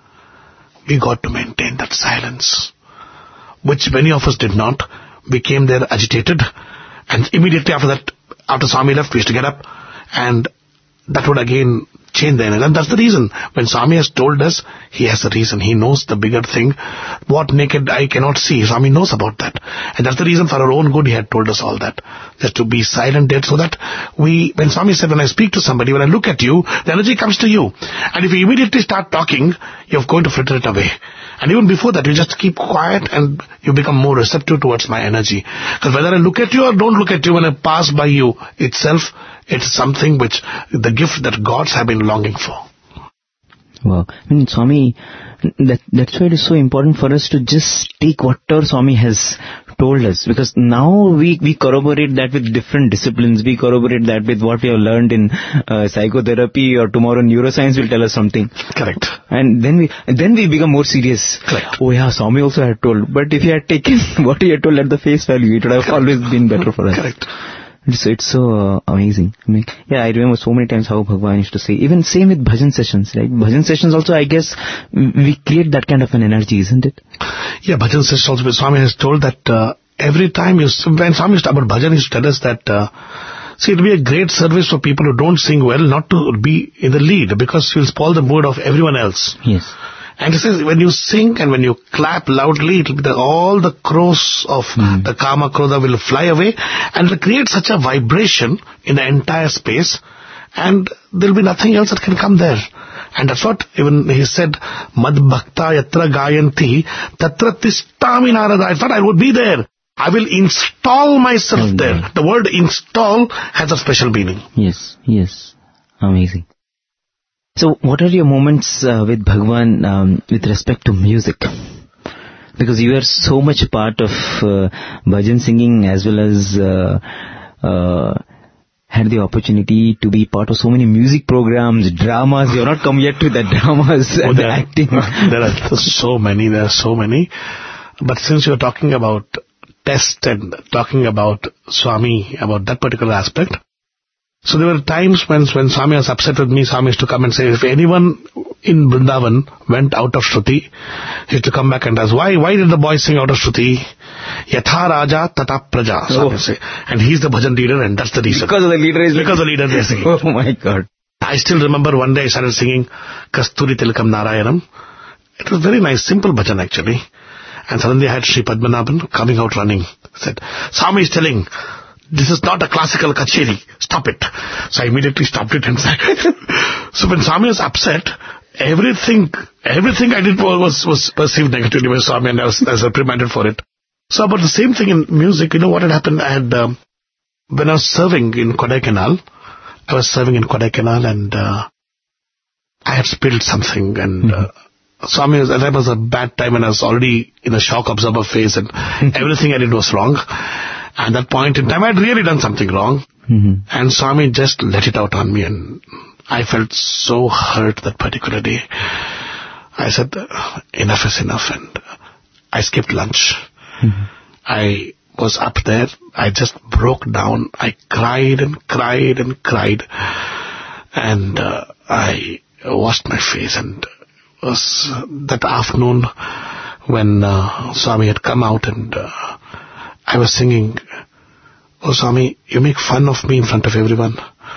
we got to maintain that silence, which many of us did not. We came there agitated, and immediately after that, after Swami left, we used to get up, and that would again change the energy. And that's the reason. When Swami has told us, he has a reason. He knows the bigger thing. What naked eye cannot see, Swami knows about that. And that's the reason for our own good he had told us all that. Just to be silent there, so that we, when Swami said, when I speak to somebody, when I look at you, the energy comes to you. And if you immediately start talking, you're going to filter it away. And even before that, you just keep quiet and you become more receptive towards my energy. Because whether I look at you or don't look at you, when I pass by you itself, it's something which, the gift that gods have been longing for. Wow. I mean, Swami, that, that's why it is so important for us to just take whatever Swami has told us. Because now we, we corroborate that with different disciplines. We corroborate that with what we have learned in uh, psychotherapy, or tomorrow neuroscience will tell us something. Correct. And then we then we become more serious. Correct. Oh yeah, Swami also had told. But if he had taken what he had told at the face value, it would have Correct. always been better for us. Correct. It's, it's so uh, amazing. I mean, yeah, I remember so many times how Bhagwan used to say, even same with bhajan sessions, right? Bhajan sessions also, I guess, we create that kind of an energy, isn't it? Yeah, bhajan sessions also, Swami has told that uh, every time you, when Swami used to, about bhajan, he used to tell us that, uh, see, it will be a great service for people who don't sing well, not to be in the lead, because you'll spoil the mood of everyone else. Yes. And he says, when you sing and when you clap loudly, it will be the, all the crows of mm. the Kama Krodha will fly away, and it will create such a vibration in the entire space, and there will be nothing else that can come there. And that's what even he said, Mad Bhakta Yatra Gayanti Tatra Tishtami Narada. I thought I would be there. I will install myself mm-hmm. there. The word install has a special meaning. Yes, yes. Amazing. So, what are your moments uh, with Bhagwan um, with respect to music? Because you are so much a part of uh, bhajan singing, as well as uh, uh, had the opportunity to be part of so many music programs, dramas. You have not come yet to the dramas oh, and there, the acting. There are so many, there are so many. But since you are talking about test and talking about Swami, about that particular aspect, So there were times when, when Swami was upset with me, Swami used to come and say, if anyone in Vrindavan went out of Shruti, he used to come back and ask, why, why did the boys sing out of Shruti? Yatha Raja Tata Praja, Swami oh. say. And he's the bhajan leader and that's the reason. Because of the leader is Because the leader is singing. Oh my God. I still remember one day I started singing Kasturi Tilakam Narayanam. It was very nice, simple bhajan actually. And suddenly I had Sri Padmanabhan coming out running. He said, Swami is telling, this is not a classical kacheri. Stop it. So I immediately stopped it and said, so when Swami was upset, everything, everything I did was, was perceived negatively by Swami and I was, I was reprimanded for it. So about the same thing in music, you know what had happened? I had, um, when I was serving in Kodaikanal, I was serving in Kodaikanal and, uh, I had spilled something and, uh, Swami was, that was a bad time and I was already in a shock absorber phase and everything I did was wrong. At that point in time, I had really done something wrong. Mm-hmm. And Swami just let it out on me and I felt so hurt that particular day. I said, enough is enough and I skipped lunch. Mm-hmm. I was up there. I just broke down. I cried and cried and cried. And uh, I washed my face and it was that afternoon when uh, Swami had come out and uh, I was singing, oh Swami, you make fun of me in front of everyone.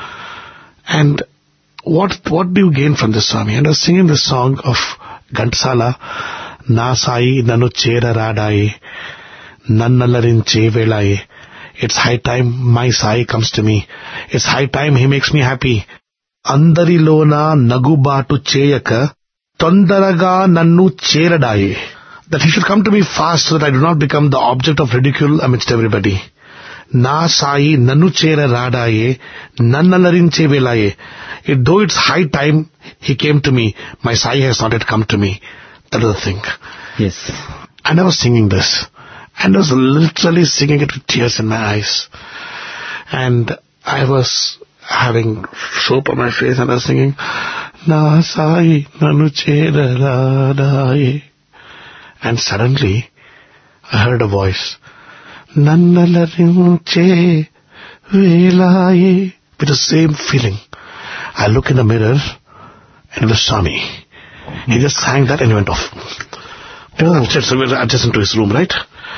And what what do you gain from this, Swami? And I was singing this song of Ghantasala, Na Sai Nanu Chera Radai, Nannalarin Che Velai. It's high time my Sai comes to me. It's high time he makes me happy. Andarilona Nagubatu Cheyaka, Tondaraga Nannu Cheradai. That he should come to me fast so that I do not become the object of ridicule amidst everybody. Na sai nanu chera radaye, nannalarin chevelaye. It, though it's high time he came to me, my sai has not yet come to me. That is the thing. Yes. And I was singing this. And I was literally singing it with tears in my eyes. And I was having soap on my face and I was singing, Na sai nanu chera radaye. And suddenly, I heard a voice, Nannalarinche Velaye, with the same feeling. I look in the mirror, and it was Swami. He just sang that and he went off. Oh. So we were adjacent to his room, right?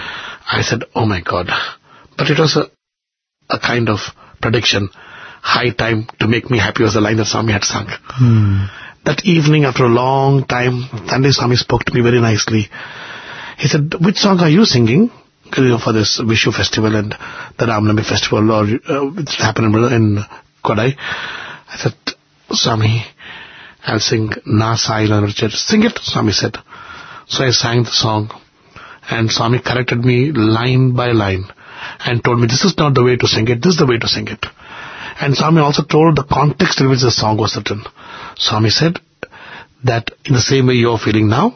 I said, oh my God. But it was a, a kind of prediction. High time to make me happy was the line that Swami had sung. Hmm. That evening, after a long time, Sunday Swami spoke to me very nicely. He said, which song are you singing for this Vishu festival and the Ramnami festival, or uh, which happened in Kodai? I said, Swami, I'll sing Na Sai Nanu Chera. Sing it, Swami said. So I sang the song and Swami corrected me line by line and told me, this is not the way to sing it, this is the way to sing it. And Swami also told the context in which the song was written. Swami said that in the same way you are feeling now,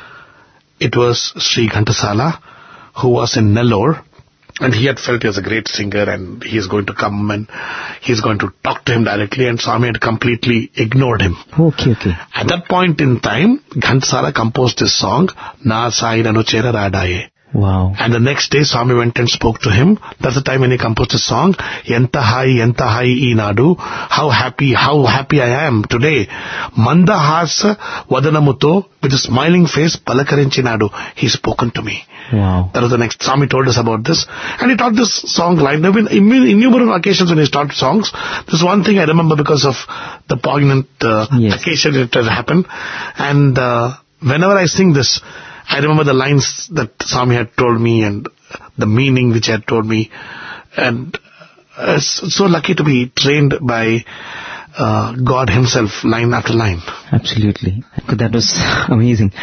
it was Sri Ghantasala who was in Nellore and he had felt he was a great singer and he is going to come and he is going to talk to him directly, and Swami had completely ignored him. Okay, okay. At that point in time, Ghantasala composed this song, Na Sai Nanu Chera Radaye. Wow. And the next day Swami went and spoke to him. That's the time when he composed a song, Yenta Hai, Yenta Hai E Nadu. How happy, how happy I am today. Manda Hasa Vadanamuto, with a smiling face, Palakarinchi Nadu. He's spoken to me. Wow. That was the next. Swami told us about this. And he taught this song line. There have been innumerable occasions when he taught songs. There's one thing I remember because of the poignant uh, yes. occasion it has happened. And uh, whenever I sing this, I remember the lines that Swami had told me and the meaning which he had told me. And uh, so lucky to be trained by uh, God himself, line after line. Absolutely. That was amazing.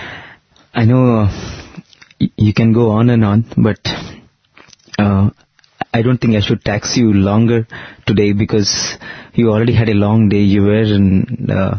I know uh, y- you can go on and on, but uh, I don't think I should tax you longer today because you already had a long day. You were in... Uh,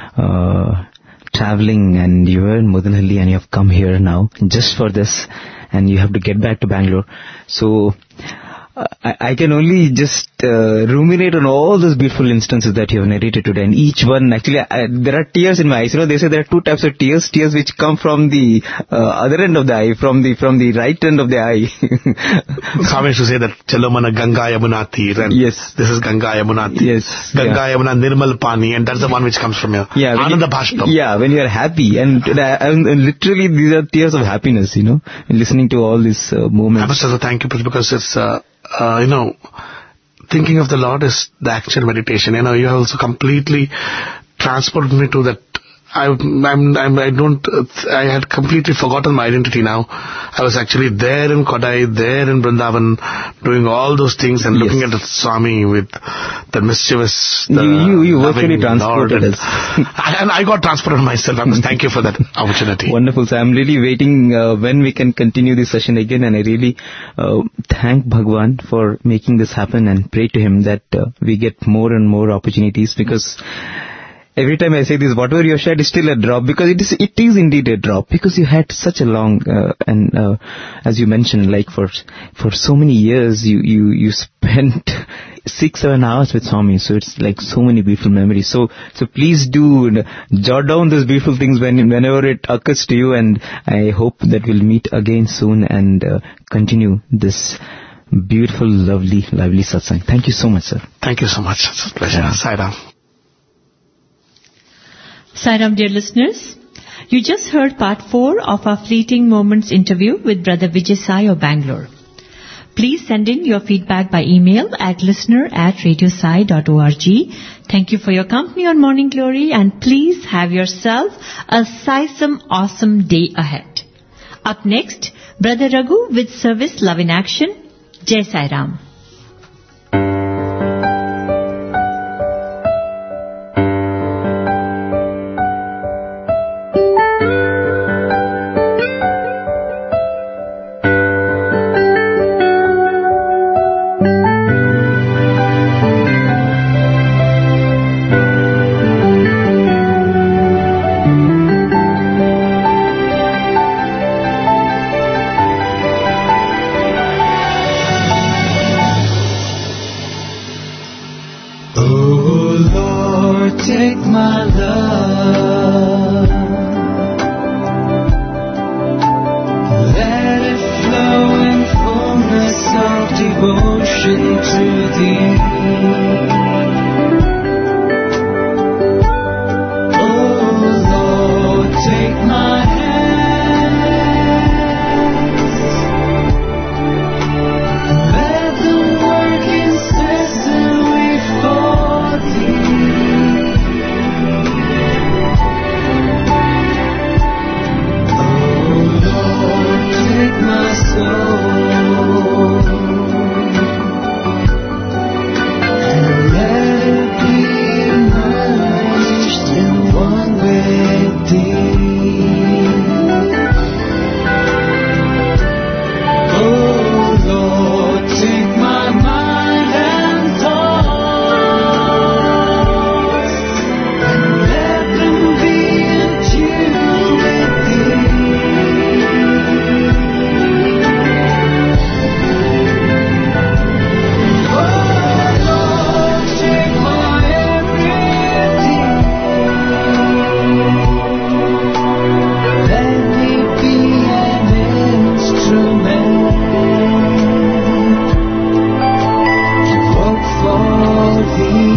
uh, traveling and you were in Mudanhalli and you have come here now just for this and you have to get back to Bangalore. So uh, I, I can only just uh, ruminate on all those beautiful instances that you have narrated today, and each one, actually, I, there are tears in my eyes. You know, they say there are two types of tears, tears which come from the uh, other end of the eye, from the from the right end of the eye. Swami used to say that, Chalo mana Ganga Yamuna Tir, and yes. this is Ganga Yamuna Tir. Yes. Ganga yeah. Yamuna Nirmal Pani, and that's the one which comes from here. Yeah, Ananda Bhashpam. Yeah, when you are happy, and, and, and literally these are tears of happiness, you know, in listening to all these uh, moments. I must also thank you, because it's, uh, uh, you know, thinking of the Lord is the actual meditation. You know, you have also completely transported me to that. I, I'm, I'm, I don't, I had completely forgotten my identity now. I was actually there in Kodai, there in Vrindavan, doing all those things and yes. looking at the Swami with the mischievous, the you, you, you loving virtually transported Lord. us. I, and I got transported myself. I must thank you for that opportunity. Wonderful. So I'm really waiting uh, when we can continue this session again, and I really uh, thank Bhagwan for making this happen and pray to him that uh, we get more and more opportunities, because every time I say this, whatever you have shared is still a drop, because it is it is indeed a drop, because you had such a long uh, and uh, as you mentioned, like for for so many years you you you spent six seven hours with Swami, so it's like so many beautiful memories. So so please do jot down those beautiful things when whenever it occurs to you, and I hope that we'll meet again soon and uh, continue this beautiful, lovely, lively satsang. Thank you so much, sir. Thank you so much. It's a pleasure. Yeah. Sai Ram. Sai Ram, dear listeners, you just heard part four of our Fleeting Moments interview with Brother Vijay Sai of Bangalore. Please send in your feedback by email at listener at radiosai dot org. Thank you for your company on Morning Glory, and please have yourself a Sai-some awesome day ahead. Up next, Brother Raghu with Service Love in Action. Jai Sai Ram. For thee.